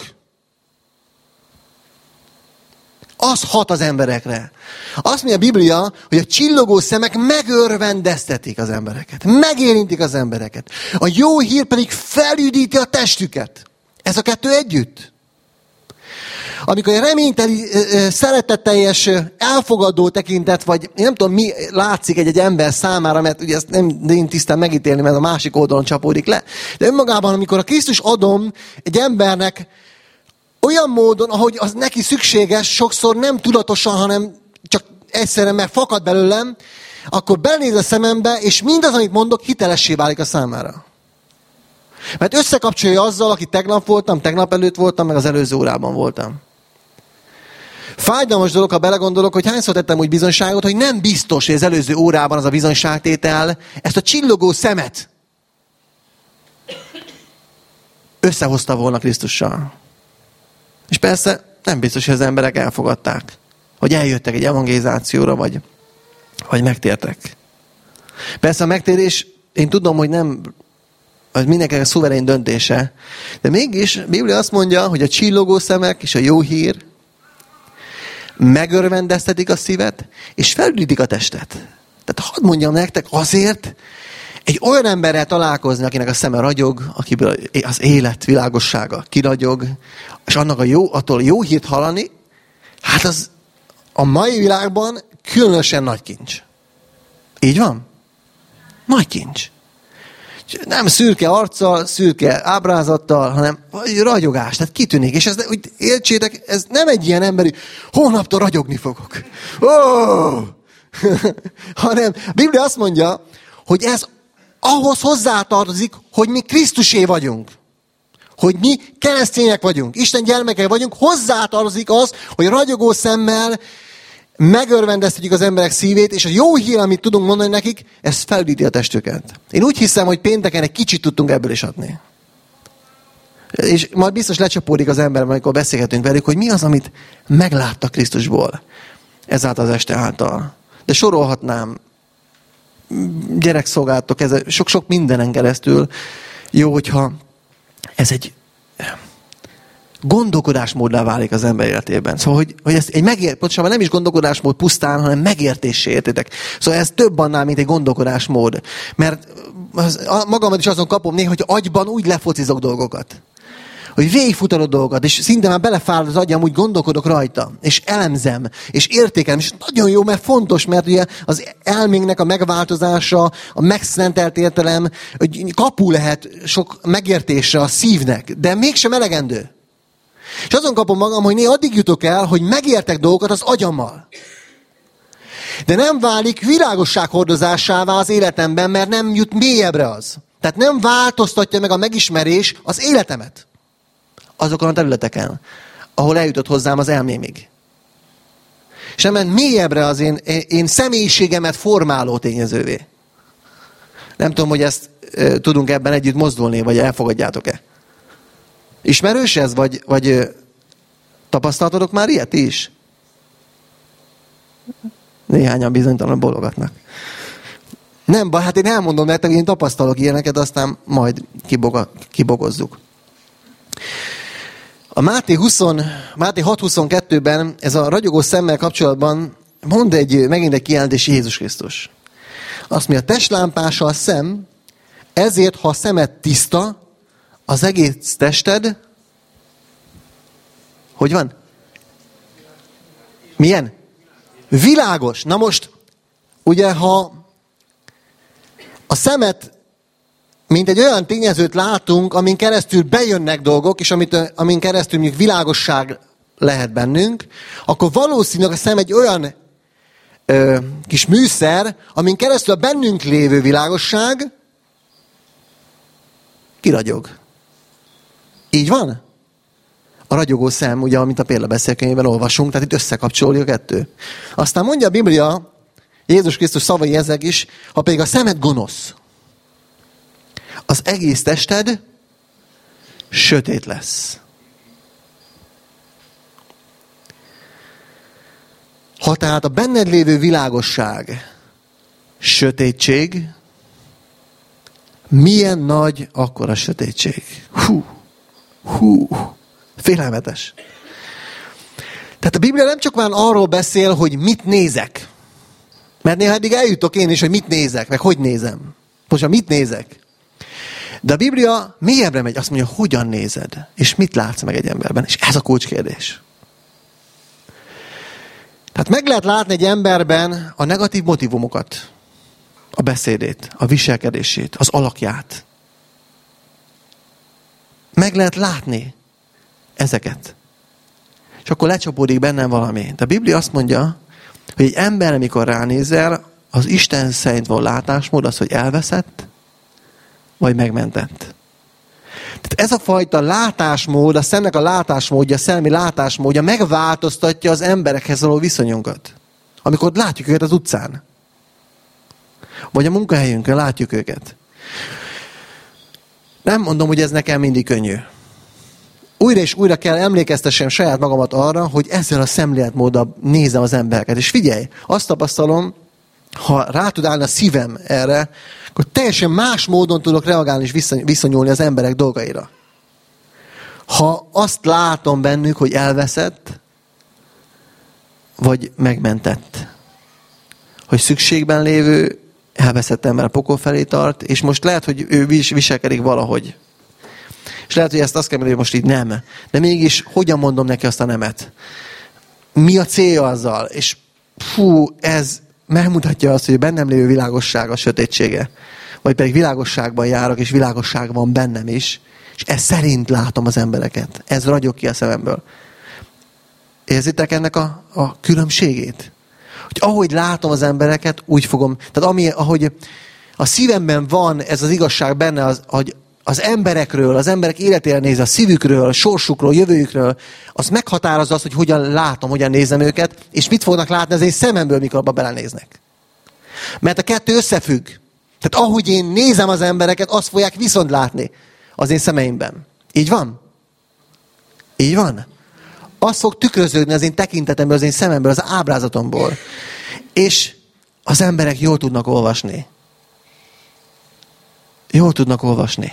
Az hat az emberekre. Azt mondja a Biblia, hogy a csillogó szemek megörvendeztetik az embereket. Megérintik az embereket. A jó hír pedig felüdíti a testüket. Ez a kettő együtt. Amikor egy reményteli, szeretetteljes, elfogadó tekintet, vagy én nem tudom, mi látszik egy-egy ember számára, mert ugye ezt nem én tisztán megítélni, mert a másik oldalon csapódik le. De önmagában, amikor a Krisztus adom egy embernek olyan módon, ahogy az neki szükséges, sokszor nem tudatosan, hanem csak egyszerűen, mert fakad belőlem, akkor belenéz a szemembe, és mindaz, amit mondok, hitelessé válik a számára. Mert összekapcsolja azzal, aki tegnap voltam, tegnap előtt voltam, meg az előző órában voltam. Fájdalmas dolog, ha belegondolok, hogy hányszor tettem úgy bizonyságot, hogy nem biztos, hogy az előző órában az a bizonyságtétel ezt a csillogó szemet összehozta volna Krisztussal. És persze nem biztos, hogy az emberek elfogadták, hogy eljöttek egy evangelizációra, vagy, vagy megtértek. Persze a megtérés, én tudom, hogy nem, az mindenkinek a szuverén döntése, de mégis a Biblia azt mondja, hogy a csillogó szemek és a jó hír megörvendeztetik a szívet, és felüdítik a testet. Tehát hadd mondjam nektek, azért egy olyan emberrel találkozni, akinek a szeme ragyog, akiből az élet világossága kiragyog, és annak a jó, attól jó hírt hallani, hát az a mai világban különösen nagy kincs. Így van? Nagy kincs. Nem szürke arccal, szürke ábrázattal, hanem ragyogás, tehát kitűnik. És ez, úgy értsétek, ez nem egy ilyen emberi, holnaptól ragyogni fogok. Oh! hanem a Biblia azt mondja, hogy ez ahhoz hozzátartozik, hogy mi Krisztusé vagyunk. Hogy mi keresztények vagyunk, Isten gyermekei vagyunk, hozzátartozik az, hogy ragyogó szemmel megörvendeztetjük az emberek szívét, és a jó hír, amit tudunk mondani nekik, ez felüdíti a testüket. Én úgy hiszem, hogy pénteken egy kicsit tudtunk ebből is adni. És majd biztos lecsapódik az ember, amikor beszélgetünk velük, hogy mi az, amit megláttak Krisztusból ezáltal az este által. De sorolhatnám gyerekszolgálatok, ez sok-sok mindenen keresztül. Jó, hogyha ez egy gondolkodásmóddá válik az ember életében. Szóval, hogy, hogy ez egy megért, pontosabban nem is gondolkodásmód pusztán, hanem megértéssé, értitek. Szóval ez több annál, mint egy gondolkodásmód. Mert az, a, magamat is azon kapom néha, hogy agyban úgy lefocizok dolgokat. Hogy végigfutalod dolgokat, és szinte már belefárad az agyam, úgy gondolkodok rajta, és elemzem, és értékelem, és nagyon jó, mert fontos, mert ugye az elménknek a megváltozása, a megszentelt értelem, hogy kapu lehet sok megértésre a szívnek, de mégsem elegendő. És azon kapom magam, hogy néha addig jutok el, hogy megértek dolgokat az agyammal. De nem válik világosság hordozásává az életemben, mert nem jut mélyebbre az. Tehát nem változtatja meg a megismerés az életemet. Azokon a területeken, ahol eljutott hozzám az elmémig. És nem ment mélyebbre az én, én személyiségemet formáló tényezővé. Nem tudom, hogy ezt e, tudunk ebben együtt mozdulni, vagy elfogadjátok-e. Ismerős ez, vagy, vagy e, tapasztaltatok már ilyet is? Néhányan bizonytalan bologatnak. Nem baj, hát én elmondom nektek, én tapasztalok ilyeneket, aztán majd kiboga, kibogozzuk. A Máté, húsz, Máté hat huszonkettőben ez a ragyogó szemmel kapcsolatban mond egy, megint egy kijelentés Jézus Krisztus. Azt mondja, testlámpása a szem, ezért, ha a szemed tiszta, az egész tested, hogy van? Milyen? Világos. Na most, ugye, ha a szemet mint egy olyan tényezőt látunk, amin keresztül bejönnek dolgok, és amit, amin keresztül mondjuk világosság lehet bennünk, akkor valószínűleg a szem egy olyan ö, kis műszer, amin keresztül a bennünk lévő világosság kiragyog. Így van? A ragyogó szem, ugye, amit a példabeszélkönyvben olvasunk, tehát itt összekapcsolja a kettő. Aztán mondja a Biblia, Jézus Krisztus szavai ezek is, ha pedig a szemed gonosz, az egész tested sötét lesz. Ha tehát a benned lévő világosság sötétség, milyen nagy akkor a sötétség? Hú, hú, félelmetes. Tehát a Biblia nem csak már arról beszél, hogy mit nézek. Mert néha eddig eljutok én is, hogy mit nézek, meg hogy nézem. Most mit nézek? De a Biblia mélyebbre megy, azt mondja, hogyan nézed, és mit látsz meg egy emberben. És ez a kulcskérdés. Tehát meg lehet látni egy emberben a negatív motivumokat, a beszédét, a viselkedését, az alakját. Meg lehet látni ezeket. És akkor lecsapódik bennem valami. De a Biblia azt mondja, hogy egy ember, amikor ránézel, az Isten szerint való látásmód az, hogy elveszett, vagy megmentett. Tehát ez a fajta látásmód, a szemnek a látásmódja, a szellemi látásmódja megváltoztatja az emberekhez való viszonyunkat. Amikor látjuk őket az utcán. Vagy a munkahelyünkön látjuk őket. Nem mondom, hogy ez nekem mindig könnyű. Újra és újra kell emlékeztessem saját magamat arra, hogy ezzel a szemléletmóddal nézem az embereket. És figyelj, azt tapasztalom, ha rá tud állni a szívem erre, akkor teljesen más módon tudok reagálni és viszonyulni az emberek dolgaira. Ha azt látom bennük, hogy elveszett, vagy megmentett. Hogy szükségben lévő, elveszett ember a pokol felé tart, és most lehet, hogy ő viselkedik valahogy. És lehet, hogy ezt azt kell mondani, hogy most így nem. De mégis hogyan mondom neki azt a nemet? Mi a célja azzal? És fú, ez megmutatja azt, hogy bennem lévő világosság a sötétsége. Vagy pedig világosságban járok, és világosság van bennem is. És ez szerint látom az embereket. Ez ragyog ki a szememből. Érzitek ennek a, a különbségét? Hogy ahogy látom az embereket, úgy fogom... Tehát ami, ahogy a szívemben van ez az igazság benne, az, hogy az emberekről, az emberek életére néz, a szívükről, a sorsukról, jövőjükről, az meghatározza azt, hogy hogyan látom, hogyan nézem őket, és mit fognak látni az én szememből, mikor abba belenéznek. Mert a kettő összefügg. Tehát ahogy én nézem az embereket, azt fogják viszont látni az én szemeimben. Így van? Így van? Az fog tükröződni az én tekintetemből, az én szememből, az ábrázatomból. És az emberek jól tudnak olvasni. Jól tudnak olvasni.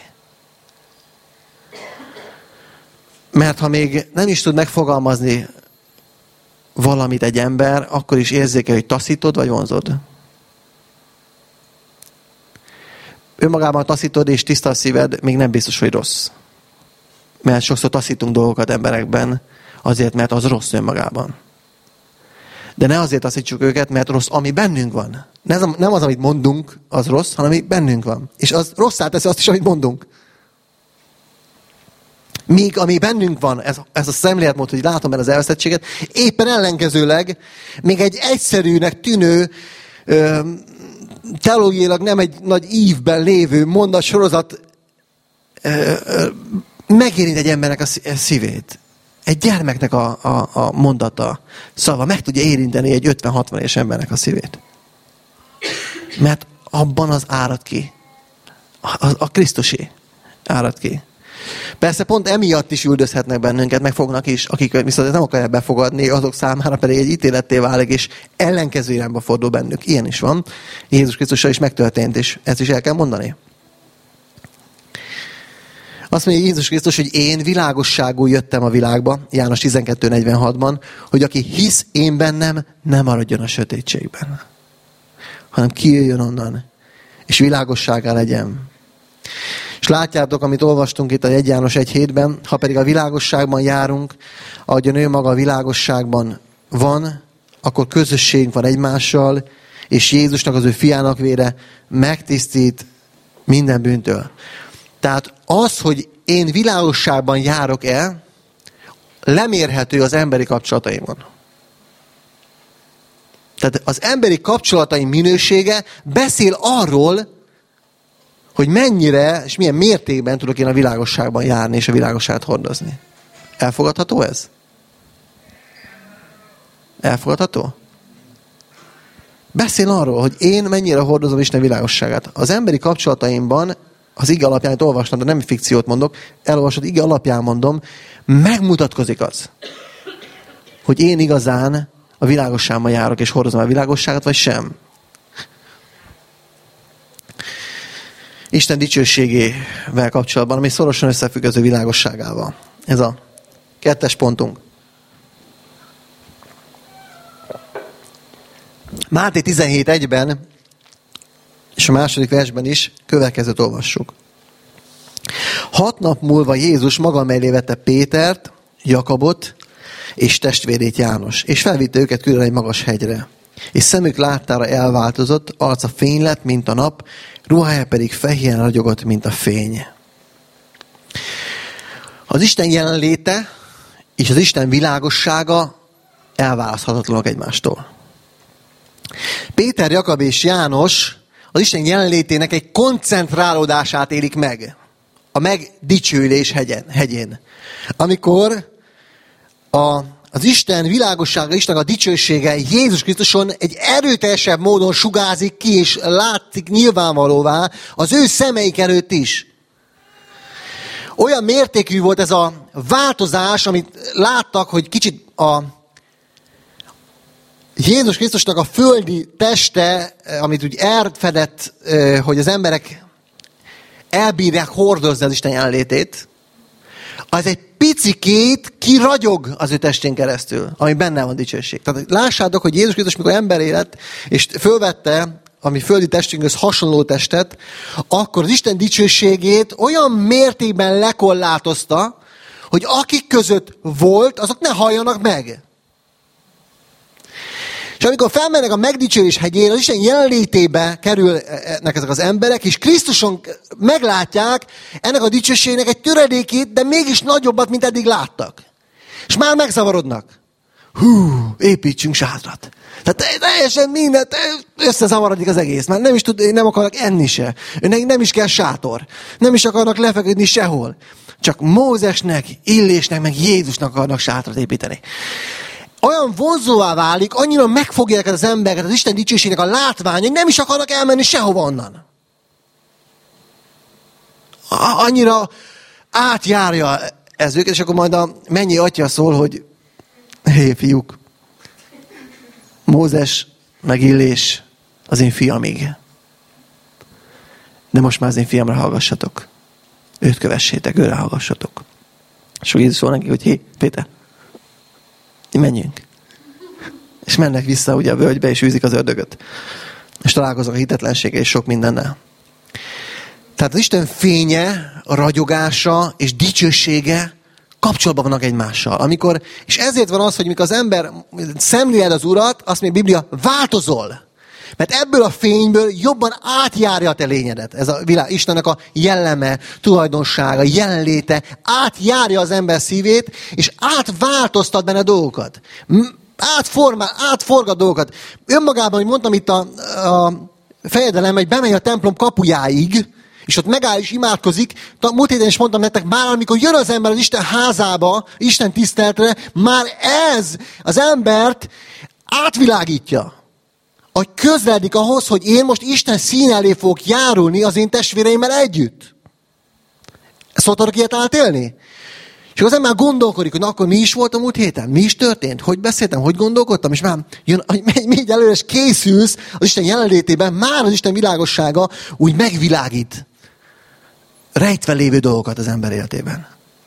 Mert ha még nem is tud megfogalmazni valamit egy ember, akkor is érzékel, hogy taszítod vagy vonzod. Önmagában taszítod és tiszta a szíved, még nem biztos, hogy rossz. Mert sokszor taszítunk dolgokat emberekben, azért, mert az rossz önmagában. De ne azért taszítsuk őket, mert rossz, ami bennünk van. Nem az, amit mondunk, az rossz, hanem ami bennünk van. És az rosszá teszi azt is, amit mondunk. Míg ami bennünk van, ez, ez a szemléletmód, hogy látom benne az elveszettséget, éppen ellenkezőleg még egy egyszerűnek tűnő, ö, teológiailag nem egy nagy ívben lévő mondatsorozat ö, ö, megérint egy embernek a szívét. Egy gyermeknek a, a, a mondata, szava meg tudja érinteni egy ötven-hatvan éves embernek a szívét. Mert abban az árad ki. A, a, a Krisztusé árad ki. Persze pont emiatt is üldözhetnek bennünket, meg fognak is, akik viszont nem akarják befogadni, azok számára pedig egy ítéletté válik, és ellenkező irányba fordul bennük. Ilyen is van. Jézus Krisztussal is megtörtént, és ezt is el kell mondani. Azt mondja Jézus Krisztus, hogy én világosságú jöttem a világba, János tizenkettő negyvenhatban, hogy aki hisz én bennem, nem maradjon a sötétségben, hanem kijöjjön onnan, és világosságá legyen. És látjátok, amit olvastunk itt a egy János egy hétben, ha pedig a világosságban járunk, ahogyan ő maga a világosságban van, akkor közösségünk van egymással, és Jézusnak, az ő fiának vére megtisztít minden bűntől. Tehát az, hogy én világosságban járok-e, lemérhető az emberi kapcsolataimon. Tehát az emberi kapcsolataim minősége beszél arról, hogy mennyire és milyen mértékben tudok én a világosságban járni és a világosságot hordozni. Elfogadható ez? Elfogadható? Beszél arról, hogy én mennyire hordozom Isten világosságát. Az emberi kapcsolataimban, az ige alapján, amit olvastam, de nem fikciót mondok, elolvasott ige alapján mondom, megmutatkozik az, hogy én igazán a világosságban járok és hordozom a világosságot, vagy sem. Isten dicsőségével kapcsolatban, ami szorosan összefügg az ő világosságával. Ez a kettes pontunk. Máté tizenhét egyben és a második versben is következőt olvassuk. Hat nap múlva Jézus maga mellé vette Pétert, Jakabot és testvérét János, és felvitte őket külön egy magas hegyre. És szemük láttára elváltozott, arca fény lett, mint a nap, ruhája pedig fehéren ragyogott, mint a fény. Az Isten jelenléte és az Isten világossága elválaszthatatlanok egymástól. Péter, Jakab és János az Isten jelenlétének egy koncentrálódását élik meg a megdicsőlés hegyen, hegyén. Amikor a, az Isten világossága, Isten a dicsősége Jézus Krisztuson egy erőteljesebb módon sugázik ki, és látszik nyilvánvalóvá az ő szemeik előtt is. Olyan mértékű volt ez a változás, amit láttak, hogy kicsit a Jézus Krisztusnak a földi teste, amit úgy elfedett, hogy az emberek elbírják hordozni az Isten jelenlétét, az egy picikét kiragyog az ő testén keresztül, ami benne van dicsőség. Tehát lássátok, hogy Jézus Krisztus, mikor ember élet, és fölvette a mi földi testünkhöz hasonló testet, akkor az Isten dicsőségét olyan mértékben lekorlátozta, hogy akik között volt, azok ne halljanak meg. És amikor felmennek a megdicsőlés hegyére, az Isten jelenlétébe kerülnek ezek az emberek, és Krisztuson meglátják ennek a dicsőségnek egy töredékét, de mégis nagyobbat, mint eddig láttak. És már megzavarodnak. Hú, építsünk sátrat. Tehát teljesen mindent, összezavarodik az egész. Már nem is tud, nem akarnak enni se. Önnek nem is kell sátor. Nem is akarnak lefeküdni sehol. Csak Mózesnek, Illésnek, meg Jézusnak akarnak sátrat építeni. Olyan vonzóvá válik, annyira megfogják az embereket az Isten dicsőségnek a látvány, hogy nem is akarnak elmenni sehova onnan. Annyira átjárja ez őket, és akkor majd a mennyi atya szól, hogy hé, fiúk, Mózes meg Illés az én fiamig. De most már az én fiamra hallgassatok. Őt kövessétek, őre hallgassatok. És akkor Jézus szól neki, hogy hé, Péter, menjünk. És mennek vissza ugye a völgybe, és űzik az ördögöt. És találkozok a hitetlensége és sok mindennel. Tehát az Isten fénye, a ragyogása és dicsősége kapcsolatban vannak egymással. Amikor, és ezért van az, hogy mikor az ember szemléled az Urat, azt mondja a Biblia, változol. Mert ebből a fényből jobban átjárja a te lényedet. Ez a világ, Istennek a jelleme, tulajdonsága, jelenléte átjárja az ember szívét, és átváltoztat benne dolgokat. Átformál, átforgat dolgokat. Önmagában, hogy mondtam itt a, a fejedelem, hogy bemegy a templom kapujáig, és ott megáll és imádkozik. Múlt héten is mondtam nektek, már amikor jön az ember az Isten házába, Isten tiszteletre, már ez az embert átvilágítja. Hogy közeledik ahhoz, hogy én most Isten szín elé fogok járulni az én testvéreimmel együtt. Szoktatok ilyet átélni? És az ember gondolkodik, hogy na, akkor mi is volt a múlt héten? Mi is történt? Hogy beszéltem? Hogy gondolkodtam? És már jön, megy, megy előre, és készülsz az Isten jelenlétében, már az Isten világossága úgy megvilágít rejtve lévő dolgokat az ember életében.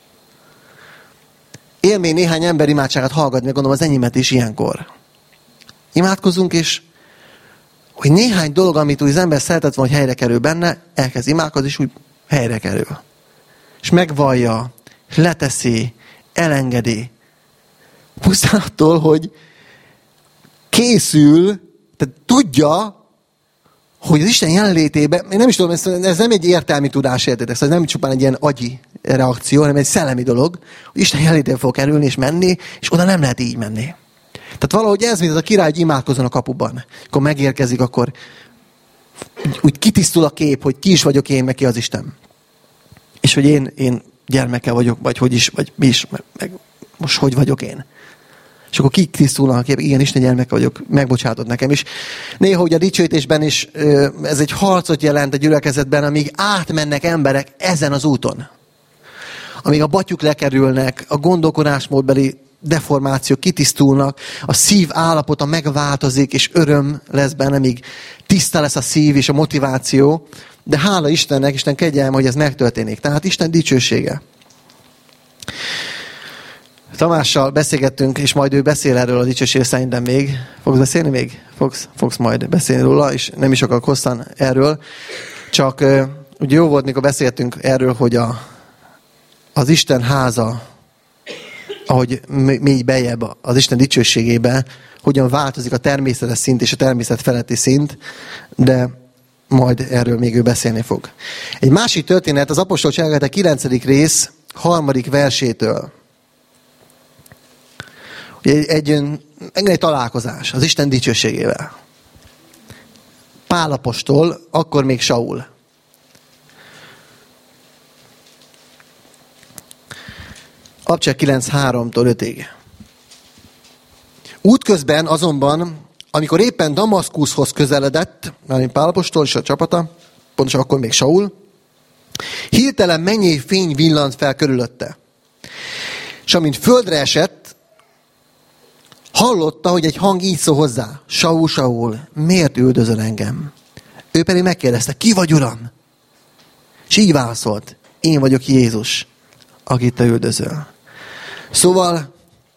Élmény néhány ember imádságát hallgatni, gondolom az enyémet is ilyenkor. Imádkozunk, és hogy néhány dolog, amit úgy az ember szeretett volna, hogy helyre kerül benne, elkezd imádkozni, és úgy helyre kerül. És megvallja, leteszi, elengedi. Pusztán attól, hogy készül, tehát tudja, hogy az Isten jelenlétében, én nem is tudom, ez nem egy értelmi tudás, értétek, szóval nem csupán egy ilyen agyi reakció, hanem egy szellemi dolog, hogy Isten jelenlétében fog kerülni és menni, és oda nem lehet így menni. Tehát valahogy ez, mint az a király, hogy imádkozzon a kapuban. Akkor megérkezik, akkor úgy, úgy kitisztul a kép, hogy ki is vagyok én, meg ki az Isten. És hogy én, én gyermeke vagyok, vagy hogy is, vagy mi is, meg, meg most hogy vagyok én. És akkor kitisztulnak a kép, igen, Isten gyermeke vagyok, megbocsátott nekem is. Néha ugye a dicsőítésben is ez egy harcot jelent a gyülekezetben, amíg átmennek emberek ezen az úton. Amíg a batyuk lekerülnek, a gondolkodásmódbeli deformációk kitisztulnak, a szív állapota megváltozik, és öröm lesz benne, míg tiszta lesz a szív és a motiváció. De hála Istennek, Isten kegyelme, hogy ez megtörténik. Tehát Isten dicsősége. Tamással beszélgettünk, és majd ő beszél erről a dicsőség szerintem még. Fogsz beszélni még? Fogsz, fogsz majd beszélni róla, és nem is akarok hosszan erről. Csak ugye jó volt, mikor beszéltünk erről, hogy a, az Isten háza, ahogy mély bejebb az Isten dicsőségébe, hogyan változik a természetes szint és a természet feletti szint, de majd erről még ő beszélni fog. Egy másik történet az apostol cselekedetek kilencedik rész harmadik versétől. Egy, egy, egy, egy találkozás az Isten dicsőségével. Pál apostol, akkor még Saul. Apostolok kilenc háromtól ötig. Útközben azonban, amikor éppen Damaszkuszhoz közeledett, mert Pál apostol és a csapata, pontosan akkor még Saul, hirtelen mennyei fény villant fel körülötte. És amint földre esett, hallotta, hogy egy hang így szól hozzá. Saul, Saul, miért üldözöl engem? Ő pedig megkérdezte, ki vagy, Uram? És így válaszolt, én vagyok Jézus, akit te üldözöl. Szóval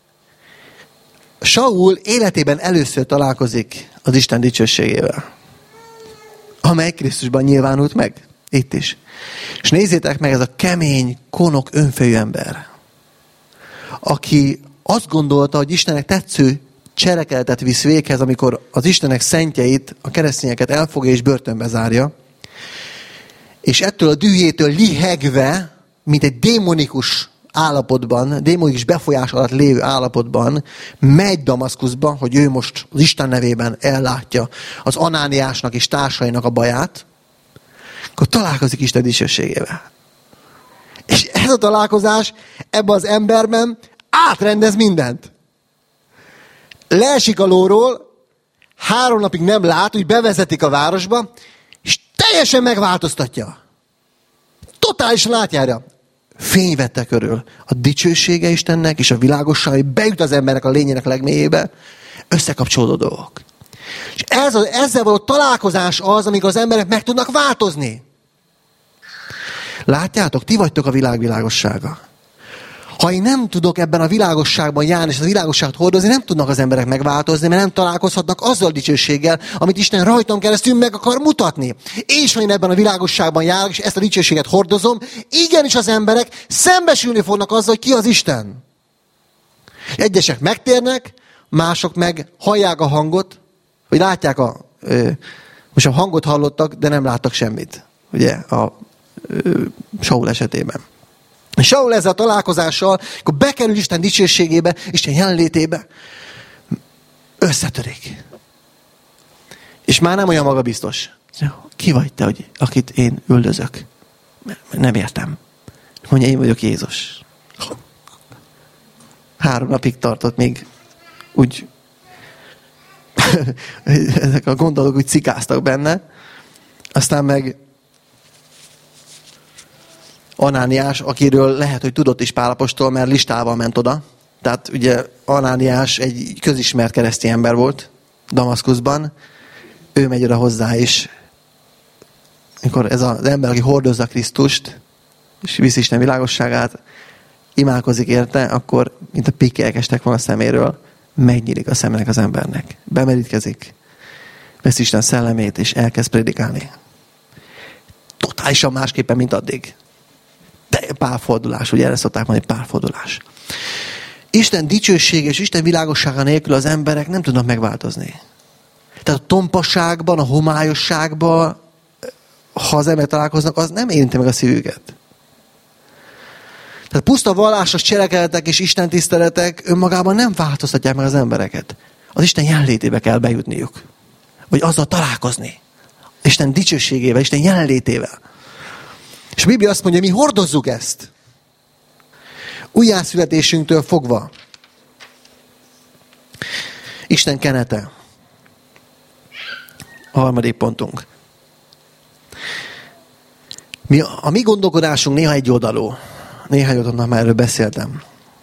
Saul életében először találkozik az Isten dicsőségével, amely Krisztusban nyilvánult meg. Itt is. És nézzétek meg, ez a kemény, konok, önfejű ember, aki azt gondolta, hogy Istennek tetsző cselekedetet visz véghez, amikor az Istenek szentjeit, a keresztényeket elfogja és börtönbe zárja. És ettől a dühétől lihegve, mint egy démonikus állapotban, démonikus befolyás alatt lévő állapotban megy Damaszkuszba, hogy ő most az Isten nevében ellátja az Anániásnak és társainak a baját, akkor találkozik Isten dicsőségével. És ez a találkozás ebben az emberben átrendez mindent. Leesik a lóról, három napig nem lát, úgy bevezetik a városba, és teljesen megváltoztatja. Totálisan átjárja. Fény vette körül. A dicsősége Istennek és a világossága bejut az embernek a lényének legmélyébe, összekapcsolódó dolgok. És ez a, ezzel való találkozás az, amikor az emberek meg tudnak változni. Látjátok, ti vagytok a világ világossága. Ha én nem tudok ebben a világosságban járni, és a világosságot hordozni, nem tudnak az emberek megváltozni, mert nem találkozhatnak azzal a dicsőséggel, amit Isten rajtam keresztül meg akar mutatni. És ha én ebben a világosságban járok, és ezt a dicsőséget hordozom, igenis az emberek szembesülni fognak azzal, hogy ki az Isten. Egyesek megtérnek, mások meg hallják a hangot, vagy látják a... Ö, most a hangot hallottak, de nem láttak semmit. Ugye, a ö, Saul esetében. Saul ezzel a találkozással, akkor bekerül Isten dicsőségébe, Isten jelenlétébe, összetörik. És már nem olyan magabiztos. Ki vagy te, hogy, akit én üldözök? Nem értem. Mondja, én vagyok Jézus. Három napig tartott még úgy ezek a gondolatok úgy cikáztak benne. Aztán meg Anániás, akiről lehet, hogy tudott is Pál apostol, mert listával ment oda. Tehát ugye Anániás egy közismert keresztény ember volt Damaszkuszban. Ő megy oda hozzá is. Amikor ez az ember, aki hordozza Krisztust, és viszi Isten világosságát, imádkozik érte, akkor, mint a pikk elkestek volna a szeméről, megnyílik a szemnek az embernek. Bemerítkezik, vesz Isten szellemét, és elkezd prédikálni. Totálisan másképpen, mint addig. De pálfordulás, ugye erre szokták mondani, pálfordulás. Isten dicsősége és Isten világossága nélkül az emberek nem tudnak megváltozni. Tehát a tompasságban, a homályosságban, ha az emberek találkoznak, az nem érinti meg a szívüket. Tehát puszta vallásos cselekedetek és Isten tiszteletek önmagában nem változtatják meg az embereket. Az Isten jelenlétébe kell bejutniuk. Vagy azzal találkozni. Isten dicsőségével, Isten jelenlétével. És a Biblia azt mondja, mi hordozzuk ezt. Újjászületésünktől fogva. Isten kenete. A harmadik pontunk. Mi, a mi gondolkodásunk néha egyoldalú. Néhány oldalnak már erről beszéltem.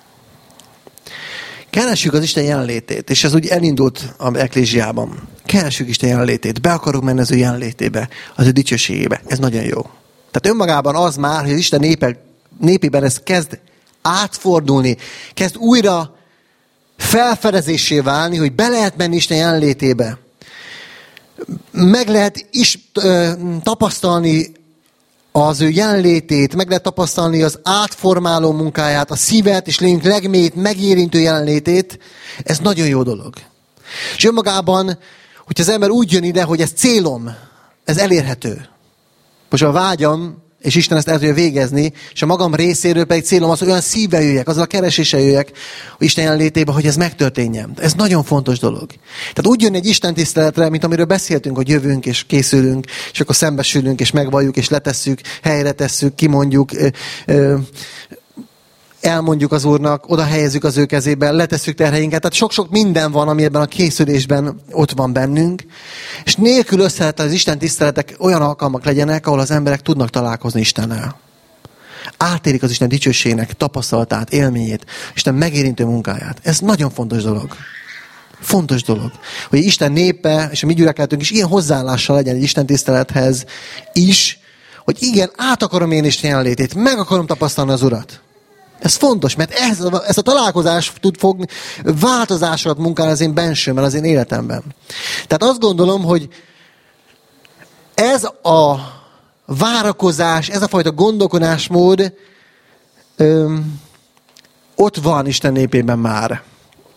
Keressük az Isten jelenlétét, és ez úgy elindult az eklézsiában. Keressük Isten jelenlétét, be akarunk menni az ő jelenlétébe, az ő dicsőségébe. Ez nagyon jó. Tehát önmagában az már, hogy az Isten népe, népében ez kezd átfordulni, kezd újra felfedezéssé válni, hogy be lehet menni Isten jelenlétébe. Meg lehet is ö, tapasztalni az ő jelenlétét, meg lehet tapasztalni az átformáló munkáját, a szívet és lényünk legmélyét megérintő jelenlétét. Ez nagyon jó dolog. És önmagában, hogyha az ember úgy jön ide, hogy ez célom, ez elérhető. Most a vágyam, és Isten ezt el tudja végezni, és a magam részéről pedig célom az, hogy olyan szívvel jöjjek, azzal a kereséssel jöjjek Isten jelenlétébe, hogy ez megtörténjen. Ez nagyon fontos dolog. Tehát úgy jön egy Isten tiszteletre, mint amiről beszéltünk, hogy jövünk és készülünk, és akkor szembesülünk, és megvalljuk, és letesszük, helyre tesszük, kimondjuk, ö, ö, elmondjuk az Úrnak, oda helyezzük az ő kezébe, letesszük terheinket. Tehát sok-sok minden van, ami ebben a készülésben ott van bennünk. És nélkülözhet az Isten tiszteletek olyan alkalmak legyenek, ahol az emberek tudnak találkozni Istennel. Átérik az Isten dicsőségének tapasztalatát, élményét, Isten megérintő munkáját. Ez nagyon fontos dolog. Fontos dolog. Hogy Isten népe, és a mi gyülekezetünk is ilyen hozzáállással legyen egy Isten tisztelethez is, hogy igen, át akarom én Isten jelenlétét, meg akarom tapasztalni az Urat. Ez fontos, mert ez a, ez a találkozás tud fogni változásokat munkálni az én bensőmben, az én életemben. Tehát azt gondolom, hogy ez a várakozás, ez a fajta gondolkodásmód öm, ott van Isten népében már.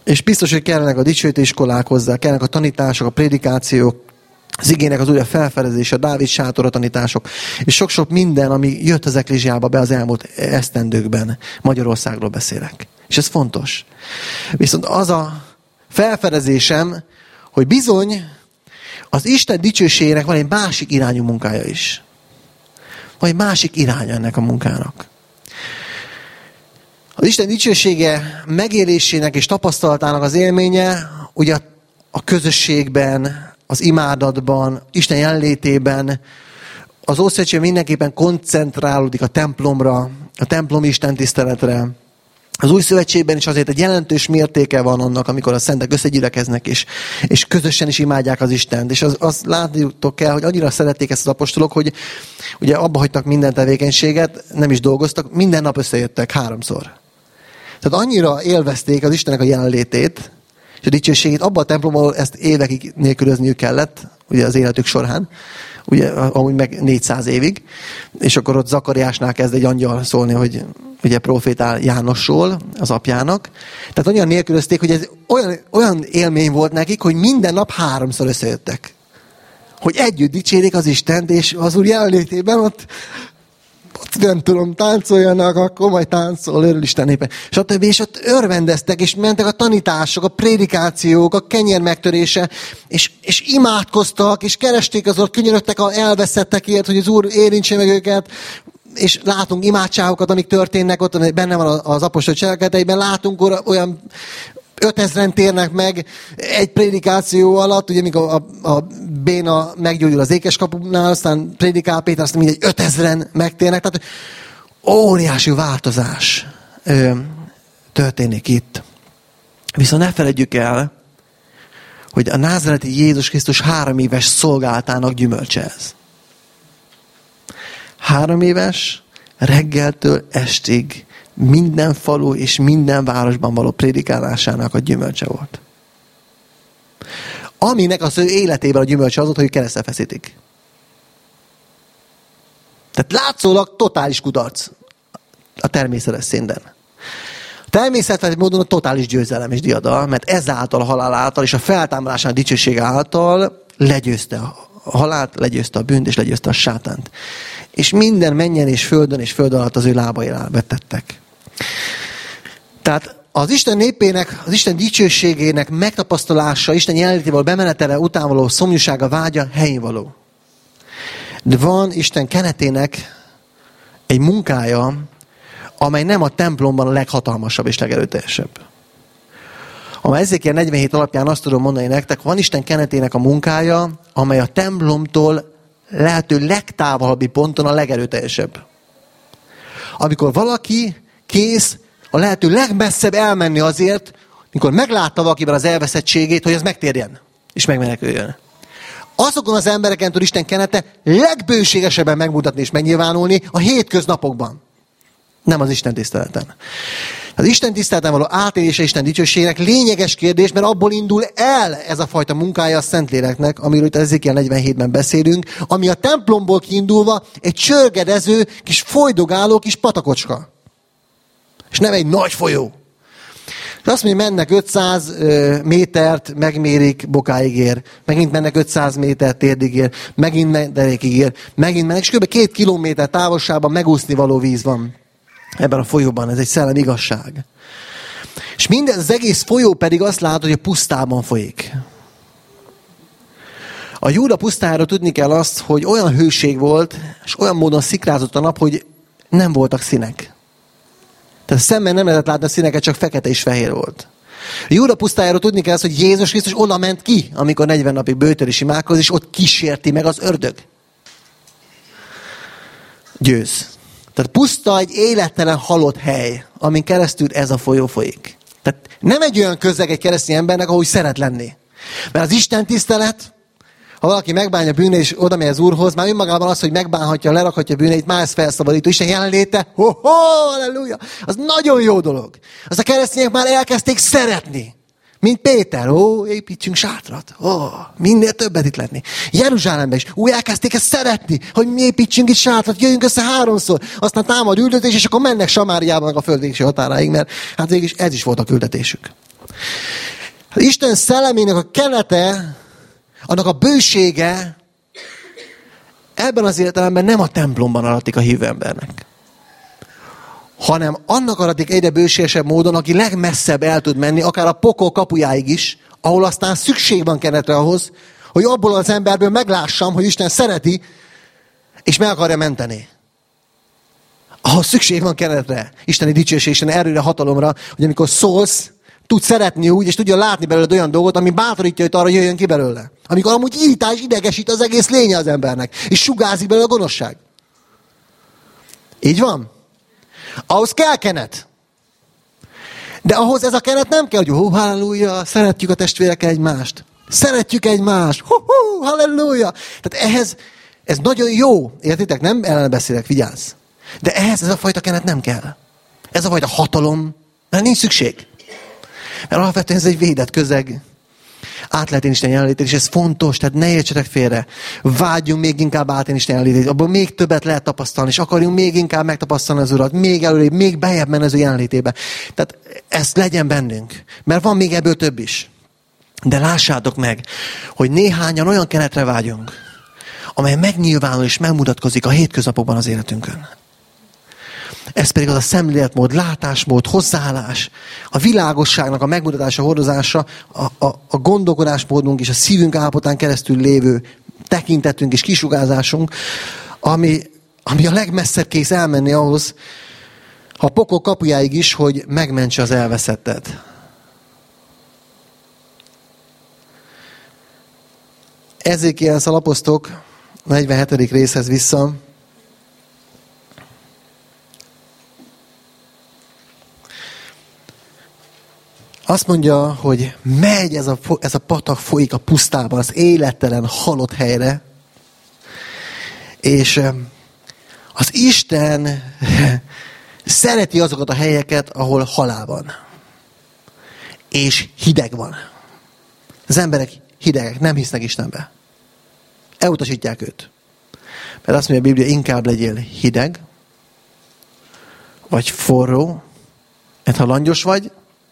És biztos, hogy kellenek a dicsőítő iskolák hozzá, kellenek a tanítások, a prédikációk, az igének az újra felfedezése, a Dávid sátora tanítások, és sok-sok minden, ami jött az eklézsiába be az elmúlt esztendőkben. Magyarországról beszélek. És ez fontos. Viszont az a felfedezésem, hogy bizony az Isten dicsőségének van egy másik irányú munkája is. Van egy másik iránya ennek a munkának. Az Isten dicsősége megélésének és tapasztalatának az élménye, ugye a közösségben, az imádatban, Isten jelenlétében, az Ószövetség mindenképpen koncentrálódik a templomra, a templomi istentiszteletre. Az Új Szövetségben is azért egy jelentős mértéke van annak, amikor a szentek összegyülekeznek, és, és közösen is imádják az Istent. És az, azt látnitok kell, hogy annyira szerették ezt az apostolok, hogy ugye abba hagytak minden tevékenységet, nem is dolgoztak, minden nap összejöttek háromszor. Tehát annyira élvezték az Istennek a jelenlétét, és a dicsőségét, abban a templomban ezt évekig nélkülözniük kellett, ugye az életük során, ugye amúgy meg négyszáz évig, és akkor ott Zakariásnál kezd egy angyal szólni, hogy ugye profétál Jánosról, az apjának. Tehát olyan nélkülözték, hogy ez olyan, olyan élmény volt nekik, hogy minden nap háromszor összejöttek. Hogy együtt dicsérik az Istent, és az Úr jelenlétében ott ott nem tudom, táncoljanak, akkor majd táncol, örül Isten népe. Stb. És ott örvendeztek, és mentek a tanítások, a prédikációk, a kenyér megtörése, és, és imádkoztak, és keresték az Úr, könyörögtek a elveszettekért, hogy az Úr érintse meg őket, és látunk imádságokat, amik történnek, ott benne van az apostol cselekedeteiben, látunk olyan ötezren térnek meg egy prédikáció alatt, ugye mikor a, a béna meggyógyul az ékeskapunál, aztán prédikál Péter, aztán mindegy ötezren megtérnek. Tehát óriási változás ö, történik itt. Viszont ne feledjük el, hogy a názáreti Jézus Krisztus három éves szolgálatának gyümölcse ez. Három éves, reggeltől estig minden falu és minden városban való prédikálásának a gyümölcse volt. Aminek az ő életében a gyümölcse az volt, hogy keresztre feszítik. Tehát látszólag totális kudarc a természetes szinten. A természetes módon a totális győzelem és diadal, mert ezáltal a halál által és a feltámadásának dicsőség által legyőzte a halált, legyőzte a bűnt és legyőzte a sátánt. És minden mennyen és földön és föld alatt az ő lábai alá vetettek. Tehát az Isten népének, az Isten dicsőségének megtapasztalása, Isten jelenlétével bemenetele után való szomjúsága, vágya helyén való. De van Isten kenetének egy munkája, amely nem a templomban a leghatalmasabb és legerőteljesebb. Amely Ezékiel negyvenhét alapján azt tudom mondani nektek, van Isten kenetének a munkája, amely a templomtól lehető legtávolabbi ponton a legerőteljesebb. Amikor valaki kész a lehető legmesszebb elmenni azért, mikor meglátta valakiben az elveszettségét, hogy ez megtérjen, és megmeneküljön. Azokon az embereken tud Isten kenete legbőségesebben megmutatni és megnyilvánulni a hétköznapokban. Nem az Isten tiszteleten. Az Isten tiszteleten való átélése Isten dicsőségének lényeges kérdés, mert abból indul el ez a fajta munkája a Szentléleknek, amiről itt Ezékiel negyvenhétben beszélünk, ami a templomból kiindulva egy csörgedező, kis folydogáló kis patakocska. És nem egy nagy folyó. És azt mondja, mennek ötszáz métert, megmérik bokáig ér. Megint mennek ötszáz métert térdig ér. Megint derékig ér. Megint mennek, és kb. két kilométer távolságban megúszni való víz van. Ebben a folyóban. Ez egy szellem igazság. És mindez az egész folyó pedig azt látod, hogy a pusztában folyik. A Júda pusztájáról tudni kell azt, hogy olyan hőség volt, és olyan módon szikrázott a nap, hogy nem voltak színek. Tehát szemmel nem lehetett látni a színeket, csak fekete és fehér volt. A Júda pusztájáról tudni kell azt, hogy Jézus Krisztus oda ment ki, amikor negyven napig bőtöl és imádkozik, és ott kísérti meg az ördög. Győz. Tehát puszta egy élettelen halott hely, amin keresztül ez a folyó folyik. Tehát nem egy olyan közeg egy keresztény embernek, ahogy szeret lenni. Mert az Isten tisztelet, ha valaki megbánja bűnét, és oda megy az Úrhoz, már önmagában az, hogy megbánhatja, lerakhatja bűneit, már ez felszabadító. Isten jelenléte, ho-ho, halleluja, az nagyon jó dolog. Az a keresztények már elkezdték szeretni. Mint Péter, ó, építsünk sátrat, ó, minél többet itt lenni. Jeruzsálemben is, úgy elkezdték ezt szeretni, hogy mi építsünk itt sátrat, jöjjünk össze háromszor. Aztán támad üldözés, és akkor mennek Samáriában a föld végső határáig, mert hát végig ez is volt a küldetésük. Isten szellemének a kenete, annak a bősége ebben az értelemben nem a templomban aratik a hívő embernek, hanem annak aratik egyre bőségesebb módon, aki legmesszebb el tud menni, akár a pokol kapujáig is, ahol aztán szükség van kenetre ahhoz, hogy abból az emberből meglássam, hogy Isten szereti, és meg akarja menteni. Ahhoz szükség van kenetre, Isteni dicsőség, Isteni erőre, hatalomra, hogy amikor szólsz, tud szeretni úgy, és tudja látni belőled olyan dolgot, ami bátorítja őt arra, hogy jöjjön ki belőle. Amikor amúgy irritál, idegesít az egész lénye az embernek, és sugárzik belőle a gonoszság. Így van? Ahhoz kell kenet. De ahhoz ez a kenet nem kell, hogy hú, halleluja, szeretjük a testvérekkel egymást. Szeretjük egymást. Hú, hú, halleluja. Tehát ehhez, ez nagyon jó. Értitek? Nem ellen beszélek, vigyázz. De ehhez ez a fajta kenet nem kell. Ez a fajta hatalom, mert nincs szükség. Mert alapvetően ez egy védett közeg. Át lehet én Isten jelenlétét, és ez fontos, tehát ne értsetek félre. Vágyjunk még inkább át én Isten jelenlétét, abban még többet lehet tapasztalni, és akarjunk még inkább megtapasztalni az Urat, még előrébb, még bejebb menni az ő jelenlétébe. Tehát ez legyen bennünk, mert van még ebből több is. De lássátok meg, hogy néhányan olyan kenetre vágyunk, amely megnyilvánul és megmutatkozik a hétköznapokban az életünkön. Ez pedig az a szemléletmód, látásmód, hozzáállás, a világosságnak a megmutatása, hordozása, a, a, a gondolkodásmódunk és a szívünk állapotán keresztül lévő tekintetünk és kisugázásunk, ami, ami a legmesszebb kész elmenni ahhoz, a pokol kapujáig is, hogy megmentse az elveszettet. Ezékiel lapoztok negyvenhetedik részhez vissza. Azt mondja, hogy megy ez a, ez a patak folyik a pusztában, az élettelen halott helyre, és az Isten szereti azokat a helyeket, ahol halál van. És hideg van. Az emberek hidegek, nem hisznek Istenbe. Elutasítják őt. Mert azt mondja a Biblia, inkább legyél hideg, vagy forró, mert ha langyos vagy,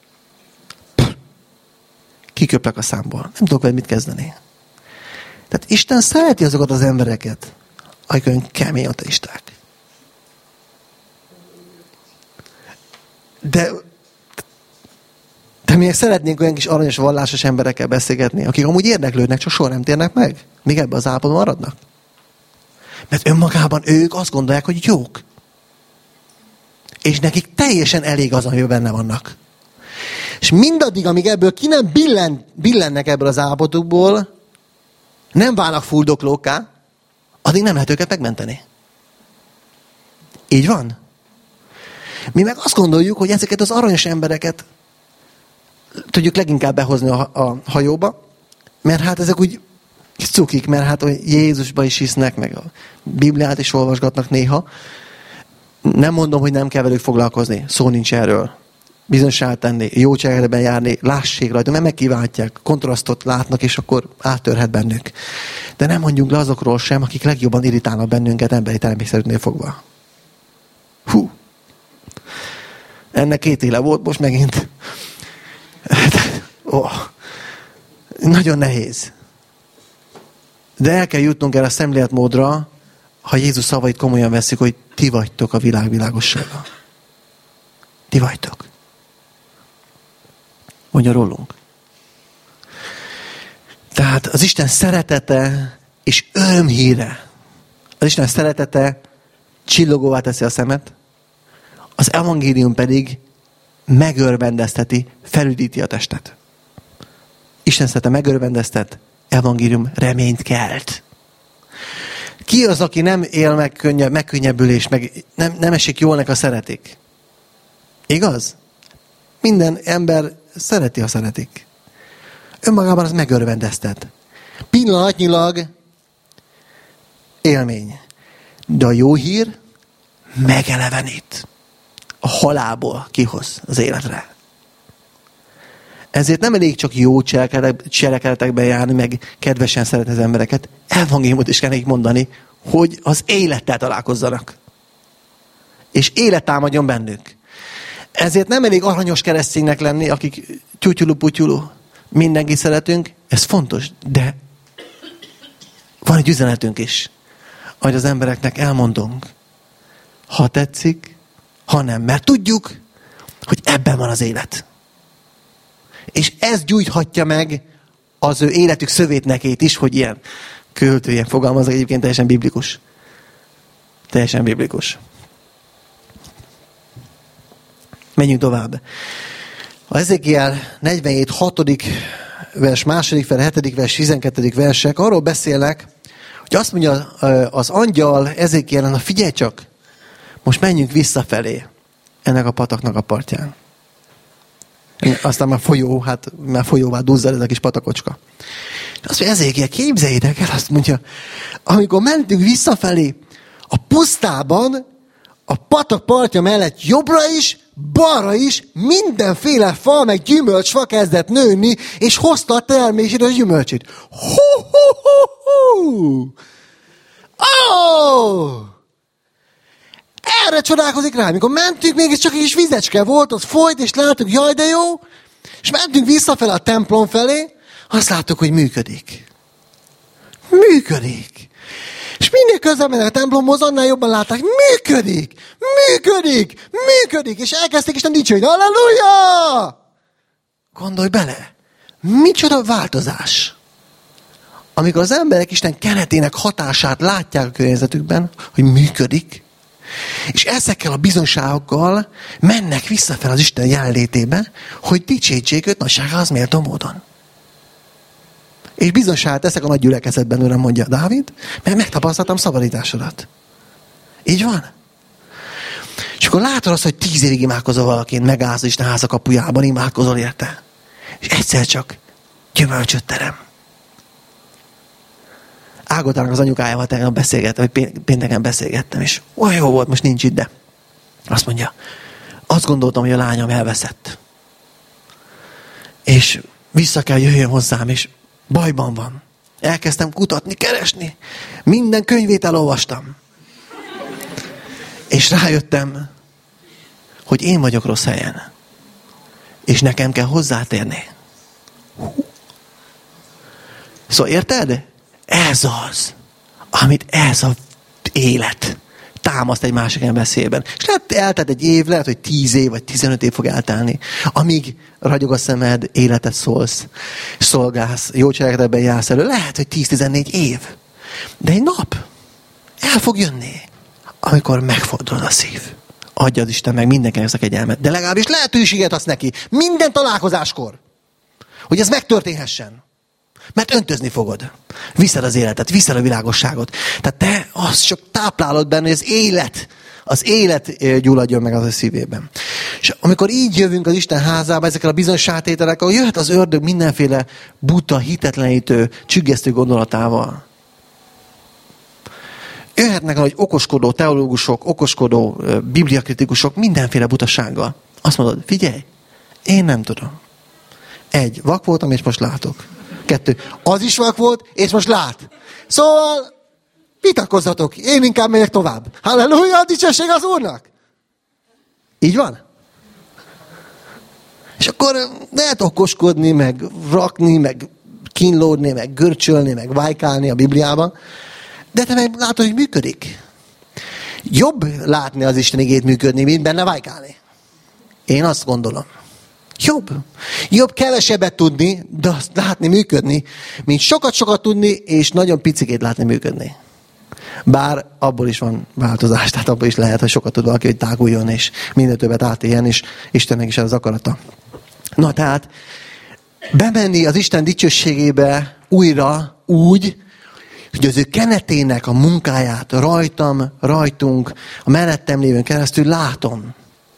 kiköplek a számból. Nem tudok veled mit kezdeni. Tehát Isten szereti azokat az embereket, akik olyan kemény ateisták. De, de mi szeretnénk olyan kis aranyos, vallásos emberekkel beszélgetni, akik amúgy érdeklődnek, csak soha nem térnek meg, míg ebben az állapotban maradnak. Mert önmagában ők azt gondolják, hogy jók. És nekik teljesen elég az, amiben benne vannak. És mindaddig, amíg ebből ki nem billen, billennek ebből az állapotukból, nem válnak fuldoklókká, addig nem lehet őket megmenteni. Így van? Mi meg azt gondoljuk, hogy ezeket az aranyos embereket tudjuk leginkább behozni a, a hajóba, mert hát ezek úgy cukik, mert hát hogy Jézusba is hisznek, meg a Bibliát is olvasgatnak néha. Nem mondom, hogy nem kell velük foglalkozni, szó nincs erről. Bizonságot tenni, jó cselekedetben járni, lássék rajta, mert megkívánhatják, kontrasztot látnak, és akkor áttörhet bennük. De nem mondjunk le azokról sem, akik legjobban irritálnak bennünket emberi természetnél fogva. Hú! Ennek két éle volt, most megint. Oh. Nagyon nehéz. De el kell jutnunk erre a szemléletmódra, ha Jézus szavait komolyan veszik, hogy ti vagytok a világ világossága. Ti vagytok. Mondja rólunk. Tehát az Isten szeretete és örömhíre. Az Isten szeretete csillogóvá teszi a szemet, az evangélium pedig megörvendezteti, felüdíti a testet. Isten szeretete megörvendeztet, evangélium reményt kelt. Ki az, aki nem él meg könnyebb, megkönnyebbülés, meg nem, nem esik jól, nek a szeretik? Igaz? Minden ember szereti, ha szeretik. Önmagában az megörvendeztet. Pillanatnyilag élmény. De a jó hír megelevenít. A halálból kihoz az életre. Ezért nem elég csak jó cselekedetekben járni, meg kedvesen szeretni az embereket. Evangéliumot is kell nekik mondani, hogy az élettel találkozzanak. És élet támadjon bennük. Ezért nem elég aranyos kereszténynek lenni, akik tyutyulu-putyulu, mindenki szeretünk, ez fontos, de van egy üzenetünk is, hogy az embereknek elmondunk, ha tetszik, ha nem, mert tudjuk, hogy ebben van az élet. És ez gyújthatja meg az ő életük szövétnekét is, hogy ilyen költő, ilyen fogalmazok, egyébként teljesen biblikus. Teljesen biblikus. Menjünk tovább. A Ezékiel negyvenhét hatodik vers, második fel, hetedik vers, tizenkettedik versek arról beszélnek, hogy azt mondja az angyal Ezékielen, na figyelj csak, most menjünk visszafelé ennek a pataknak a partján. Aztán már folyó, hát már folyóvá duzzad ez a kis patakocska. És azt mondja, Ezékiel, képzeljétek el, azt mondja, amikor mentünk visszafelé, a pusztában, a patak partja mellett jobbra is, balra is mindenféle fa, meg gyümölcsfa kezdett nőni, és hozta a termését, a gyümölcsét. Hú, hú, hú, hú. Oh! Erre csodálkozik rá, amikor mentünk, mégiscsak egy kis vizecske volt, az folyt, és láttuk, jaj, de jó, és mentünk visszafelé a templom felé, azt láttuk, hogy működik. Működik. És minél közel mennek a templomhoz, annál jobban látták, működik, működik, működik, és elkezdték Isten dicsérni, halleluja! Gondolj bele, micsoda változás. Amikor az emberek Isten keretének hatását látják a környezetükben, hogy működik, és ezekkel a bizonyságokkal mennek visszafel az Isten jelenlétébe, hogy dicsértsék őt nagyságához méltó módon. És bizonyságot teszek a nagy gyülekezetben, uram, mondja Dávid, mert megtapasztaltam szabadításodat. Így van? És akkor látod azt, hogy tíz évig imádkozol valakin, megállsz Isten háza kapujában, imádkozol érte. És egyszer csak gyümölcsöt terem. Ágotának az anyukájával tegnap beszélgettem, vagy pénteken beszélgettem, és olyan jó volt, most nincs itt, de azt mondja, azt gondoltam, hogy a lányom elveszett. És vissza kell jöjjön hozzám, és bajban van. Elkezdtem kutatni, keresni. Minden könyvét elolvastam. És rájöttem, hogy én vagyok rossz helyen. És nekem kell hozzátérni. Szóval érted? Ez az, amit ez az élet támaszt egy másik ember szívében. És lehet eltelt egy év, lehet, hogy tíz év, vagy tizenöt év fog eltelni, amíg ragyog a szemed, életet szólsz, szolgálsz, jó cselekedetben jársz elő. Lehet, hogy tíz-tizennégy év. De egy nap el fog jönni, amikor megfordul a szív. Adja az Isten meg mindenkinek ezt a kegyelmet. De legalábbis lehetőséget adsz neki minden találkozáskor, hogy ez megtörténhessen. Mert öntözni fogod. Viszed az életet, viszed a világosságot. Tehát te azt csak táplálod benne, hogy az élet, az élet gyulladjon meg az a szívében. És amikor így jövünk az Isten házába, ezekkel a bizonyságtételekkel, jöhet az ördög mindenféle buta, hitetlenítő, csüggesztő gondolatával. Jöhetnek hogy okoskodó teológusok, okoskodó bibliakritikusok mindenféle butasággal. Azt mondod, figyelj, én nem tudom. Egy, vak voltam, és most látok. Kettő, az is vak volt, és most lát. Szóval vitatkozzatok, én inkább megyek tovább. Halleluja, dicsőség az Úrnak! Így van? És akkor lehet okoskodni, meg rakni, meg kínlódni, meg görcsölni, meg vájkálni a Bibliában, de te meg látod, hogy működik. Jobb látni az Isten igét működni, mint benne vájkálni. Én azt gondolom. Jobb. Jobb kevesebbet tudni, de azt látni működni, mint sokat-sokat tudni, és nagyon picikét látni működni. Bár abból is van változás, tehát abból is lehet, hogy sokat tud valaki, hogy táguljon, és minden többet átéljen, és Istennek is ez az akarata. Na tehát, bemenni az Isten dicsőségébe újra úgy, hogy az ő kenetének a munkáját rajtam, rajtunk, a mellettem lévőn keresztül látom.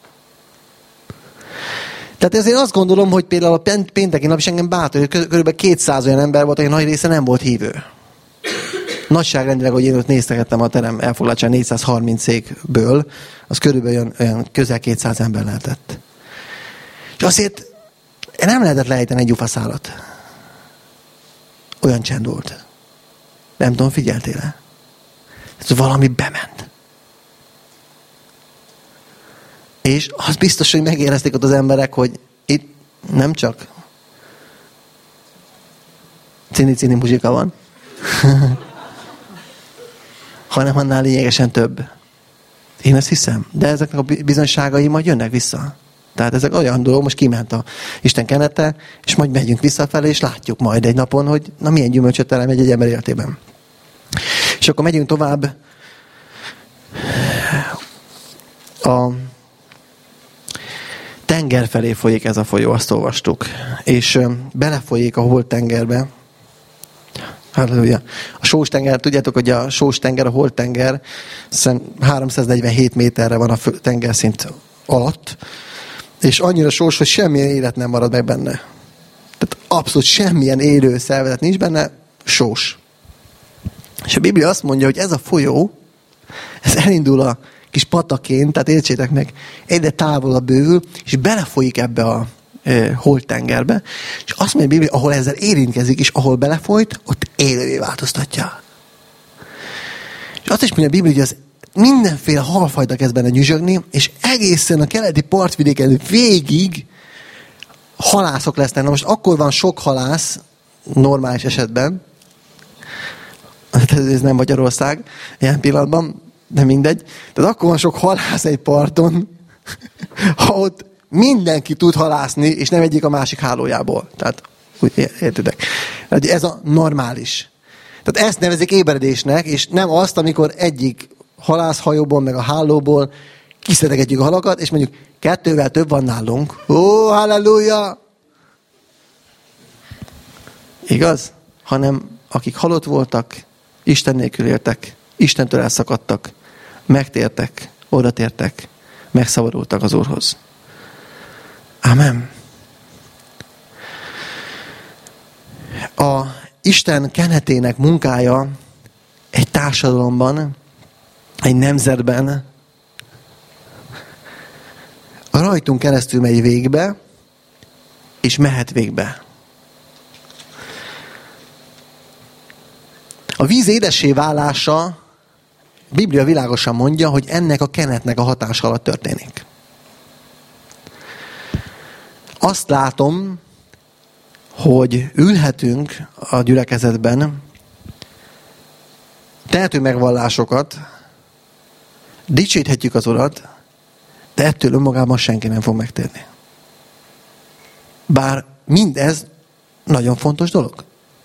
Tehát ezért azt gondolom, hogy például a pénteki nap is engem bátor, hogy kb. kétszáz olyan ember volt, aki nagy része nem volt hívő. Nagyságrendileg, hogy én ott néztegettem a terem elfoglaltság négyszázharminc székből, az körülbelül olyan, olyan közel kétszáz ember lehetett. És azért nem lehetett lejteni egy gyufaszálat. Olyan csend volt. Nem tudom, figyeltél-e? Ez valami bement. És az biztos, hogy megérezték ott az emberek, hogy itt nem csak cini-cini muzsika van, hanem annál lényegesen több. Én ezt hiszem. De ezeknek a bizonyságai majd jönnek vissza. Tehát ezek olyan dolgok, most kiment a Isten kenete, és majd megyünk visszafelé, és látjuk majd egy napon, hogy na milyen gyümölcsöt terem egy ember életében. És akkor megyünk tovább. A tenger felé folyik ez a folyó, azt olvastuk. És belefolyik a Holt tengerbe. Halleluja. A Sós tenger, tudjátok, hogy a Sós tenger, a Holt tenger háromszáznegyvenhét méterre van a tengerszint alatt, és annyira sós, hogy semmilyen élet nem marad meg benne. Tehát abszolút semmilyen élő szervezet nincs benne, sós. És a Biblia azt mondja, hogy ez a folyó, ez elindul a kis pataként, tehát értsétek meg, egyre távolabb bővül, és belefolyik ebbe a e, Holt tengerbe, és azt mondja a Biblia, ahol ezzel érintkezik, és ahol belefolyt, ott élővé változtatja. És azt is mondja a Biblia, hogy az mindenféle halfajta kezd benne nyüzsögni, és egészen a keleti partvidéken végig halászok lesznek. Na most akkor van sok halász, normális esetben, ez nem Magyarország ilyen pillanatban, de mindegy. Tehát akkor van sok halász egy parton, ha ott mindenki tud halászni, és nem egyik a másik hálójából. Tehát, úgy értitek. Ez a normális. Tehát ezt nevezik ébredésnek, és nem azt, amikor egyik halászhajóból, meg a hálóból kiszedegetjük a halakat, és mondjuk kettővel több van nálunk. Ó, halleluja! Igaz? Hanem akik halott voltak, Isten nélkül éltek, Istentől elszakadtak, megtértek, odatértek, megszabadultak az Úrhoz. Amen. A Isten kenetének munkája egy társadalomban, egy nemzetben a rajtunk keresztül megy végbe, és mehet végbe. A víz édessé válása, a Biblia világosan mondja, hogy ennek a kenetnek a hatása alatt történik. Azt látom, hogy ülhetünk a gyülekezetben, tehetünk megvallásokat, dicsérhetjük az Urat, de ettől önmagában senki nem fog megtérni. Bár mindez nagyon fontos dolog.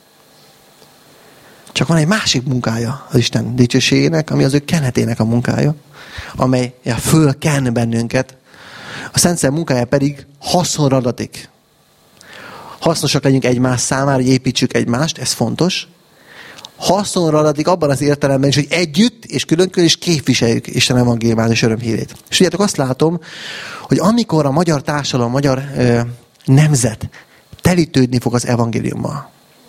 Csak van egy másik munkája az Isten dicsőségének, ami az ő kenetének a munkája, amely fölken bennünket. A Szent Szellem munkája pedig haszonra adatik. Hasznosak legyünk egymás számára, hogy építsük egymást, ez fontos. Haszonra adatik abban az értelemben is, hogy együtt és külön-külön is képviseljük Isten evangéliumát és örömhírét. És tudjátok, azt látom, hogy amikor a magyar társadalom, a magyar ö, nemzet telítődni fog az evangéliummal,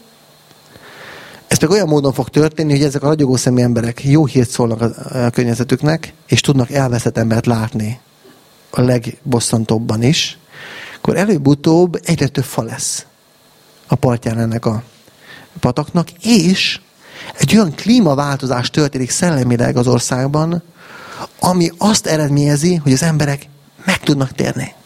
ez meg olyan módon fog történni, hogy ezek a ragyogó szemű emberek jó hírt szólnak a, a környezetüknek, és tudnak elveszett embert látni a legbosszantóbban is, akkor előbb-utóbb egyre több fa lesz a partján ennek a pataknak, és egy olyan klímaváltozás történik szellemileg az országban, ami azt eredményezi, hogy az emberek meg tudnak térni.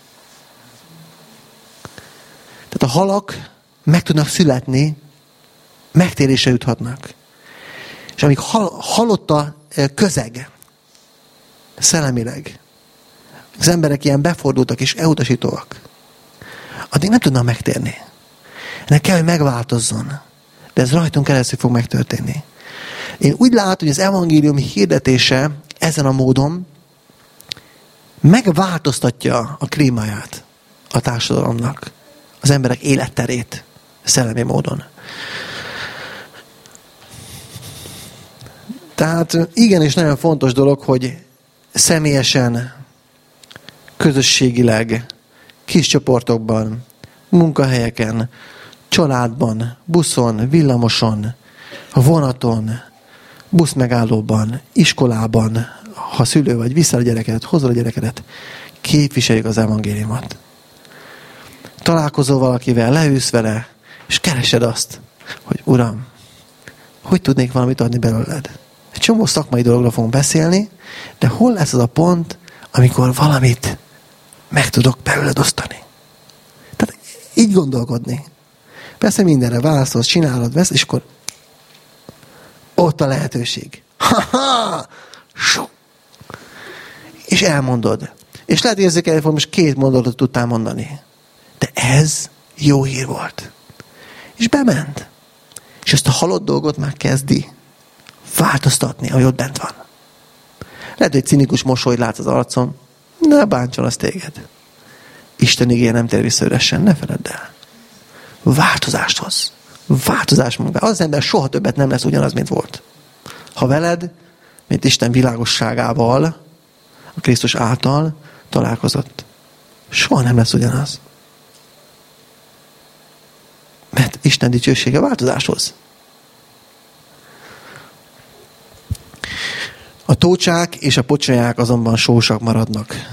Tehát a halak meg tudnak születni, megtérésre juthatnak. És amíg hal, halott a közeg szellemileg, az emberek ilyen befordultak és elutasítóak, addig nem tudnak megtérni. Ennek kell, hogy megváltozzon. De ez rajtunk keresztül fog megtörténni. Én úgy látom, hogy az evangélium hirdetése ezen a módon megváltoztatja a klímáját a társadalomnak, az emberek életterét szellemi módon. Tehát igenis nagyon fontos dolog, hogy személyesen, közösségileg, kis csoportokban, munkahelyeken, családban, buszon, villamoson, vonaton, buszmegállóban, iskolában, ha szülő vagy, vissza a gyerekedet, hozol a gyerekedet, képviseljük az evangéliumot. Találkozol valakivel, leülsz vele, és keresed azt, hogy Uram, hogy tudnék valamit adni belőled? Egy csomó szakmai dologról fogunk beszélni, de hol lesz az a pont, amikor valamit meg tudok belőled osztani. Tehát így gondolkodni. Persze mindenre válaszolsz, csinálod, vesz, és akkor ott a lehetőség. Ha-ha! És elmondod. És lehet érzékelni, hogy most két mondatot tudtál mondani. De ez jó hír volt. És bement. És ezt a halott dolgot már kezdi változtatni, ami ott bent van. Lehet, hogy cinikus mosolyt látsz az arcon. Ne bántson az téged. Isten igéje nem tér vissza üresen, ne feledd el. Változást hoz. Változás munká. Az ember soha többet nem lesz ugyanaz, mint volt. Ha veled, mint Isten világosságával, a Krisztus által találkozott, soha nem lesz ugyanaz. Mert Isten dicsősége változáshoz. A tócsák és a pocsolyák azonban sósak maradnak.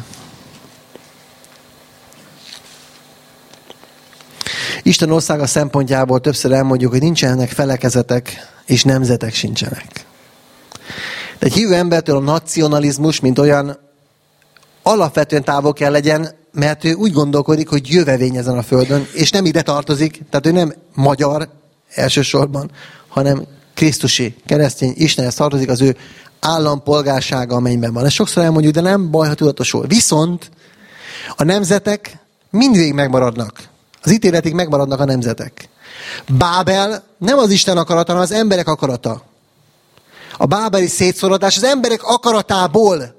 Isten országa szempontjából többször elmondjuk, hogy nincsenek felekezetek és nemzetek sincsenek. De egy hívő embertől a nacionalizmus, mint olyan, alapvetően távol kell legyen, mert ő úgy gondolkodik, hogy jövevény ezen a földön, és nem ide tartozik, tehát ő nem magyar elsősorban, hanem krisztusi, keresztény, Istenhez tartozik, az ő állampolgársága a mennyben van. Ezt sokszor elmondjuk, de nem baj, ha tudatosul. Viszont a nemzetek mindvégig megmaradnak. Az ítéletig megmaradnak a nemzetek. Bábel nem az Isten akarata, hanem az emberek akarata. A bábeli szétszorodás az emberek akaratából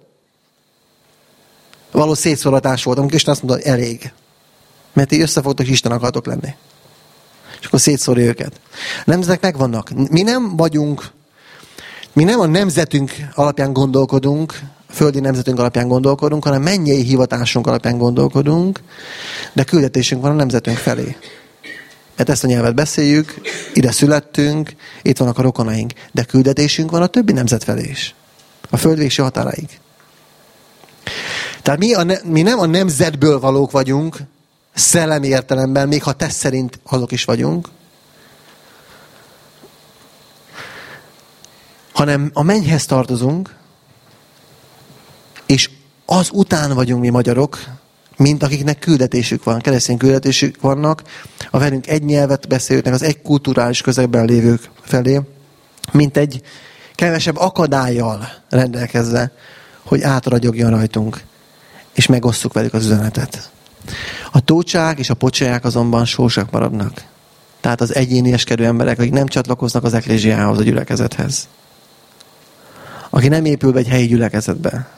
való szétszorodás volt, amikor Isten azt mondta, hogy elég. Mert ti összefogtok, és Isten akartok lenni. És akkor szétszórja őket. A nemzetek megvannak. Mi nem vagyunk, mi nem a nemzetünk alapján gondolkodunk, a földi nemzetünk alapján gondolkodunk, hanem mennyei hivatásunk alapján gondolkodunk, de küldetésünk van a nemzetünk felé. Mert ezt a nyelvet beszéljük, ide születtünk, itt vannak a rokonaink, de küldetésünk van a többi nemzet felé is. A föld végső határáig. Tehát mi, a ne, mi nem a nemzetből valók vagyunk, szellemi értelemben, még ha te szerint azok is vagyunk, hanem a mennyhez tartozunk, és az után vagyunk mi magyarok, mint akiknek küldetésük van, keresztény küldetésük vannak, a velünk egy nyelvet beszélőknek, az egy kulturális közegben lévők felé, mint egy kevesebb akadállyal rendelkezve, hogy átragyogjon rajtunk, és megosszuk velük az üzenetet. A tócsák és a pocsolyák azonban sósak maradnak. Tehát az egyénieskedő emberek, akik nem csatlakoznak az eklézsiához, a gyülekezethez. Aki nem épül be egy helyi gyülekezetbe,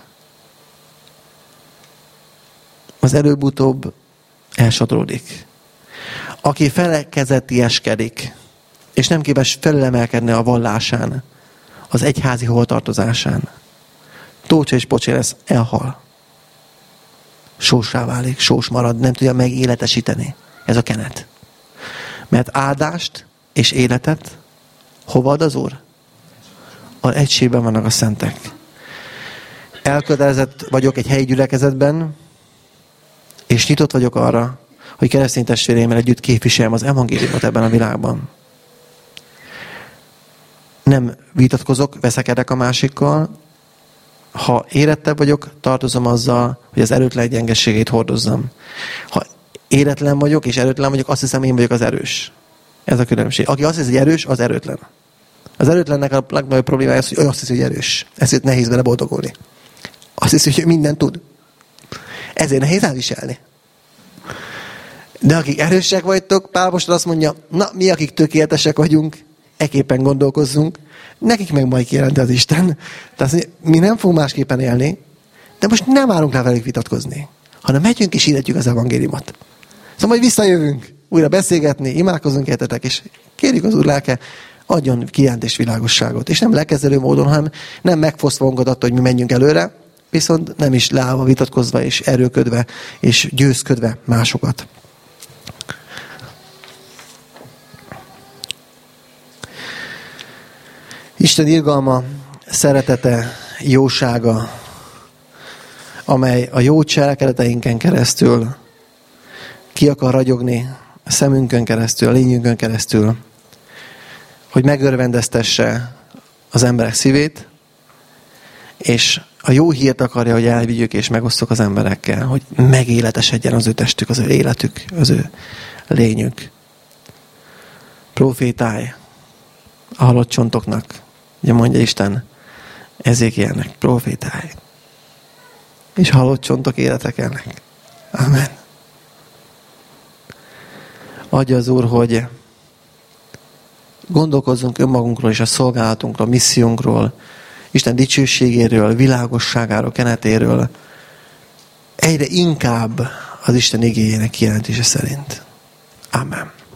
az előbb-utóbb elsodródik. Aki felekezetieskedik, és nem képes felülemelkedni a vallásán, az egyházi holtartozásán, tócsa és pocsér lesz, elhal. Sósá válik, sós marad, nem tudja megéletesíteni. Ez a kenet. Mert áldást és életet hova ad az Úr? Az egységben vannak a szentek. Elkötelezett vagyok egy helyi gyülekezetben, és nyitott vagyok arra, hogy keresztény testvéreimmel együtt képviseljem az evangéliumot ebben a világban. Nem vitatkozok, veszekedek a másikkal. Ha érettebb vagyok, tartozom azzal, hogy az erőtlen gyengességét hordozzam. Ha éretlen vagyok, és erőtlen vagyok, azt hiszem, én vagyok az erős. Ez a különbség. Aki azt hiszi, hogy erős, az erőtlen. Az erőtlennek a legnagyobb problémája az, hogy azt hiszi, hogy erős. Ezért nehéz vele boldogulni. Azt hiszi, hogy mindent tud. Ezért nehéz elviselni. De akik erősek vagytok, Pál apostol azt mondja, na, mi, akik tökéletesek vagyunk, ekképpen gondolkozzunk, nekik meg majd kijelenti az Isten. Tehát mi nem fogunk másképpen élni, de most nem állunk rá velük vitatkozni, hanem megyünk és hirdetjük az evangéliumot. Szóval majd visszajövünk újra beszélgetni, imádkozunk értetek, és kérjük az Úr lelke, adjon kijelentést, világosságot. És nem lekezelő módon, hanem nem megfosztva magunkat attól, hogy mi menjünk előre, viszont nem is leállva, vitatkozva, és erőködve, és győzködve másokat. Isten irgalma, szeretete, jósága, amely a jó cselekedeteinken keresztül ki akar ragyogni, a szemünkön keresztül, a lényünkön keresztül, hogy megörvendeztesse az emberek szívét, és A jó hírt akarja, hogy elvigyük és megosztjuk az emberekkel, hogy megéletesedjen az ő testük, az ő életük, az ő lényük. Profétálj a halott csontoknak. Ugye mondja Isten Ezékielnek, profétálj. És halott csontok életekelnek. Amen. Adja az Úr, hogy gondolkozzunk önmagunkról és a szolgálatunkról, a missziónkról, Isten dicsőségéről, világosságáról, kenetéről, egyre inkább az Isten igéjének kijelentése szerint. Amen.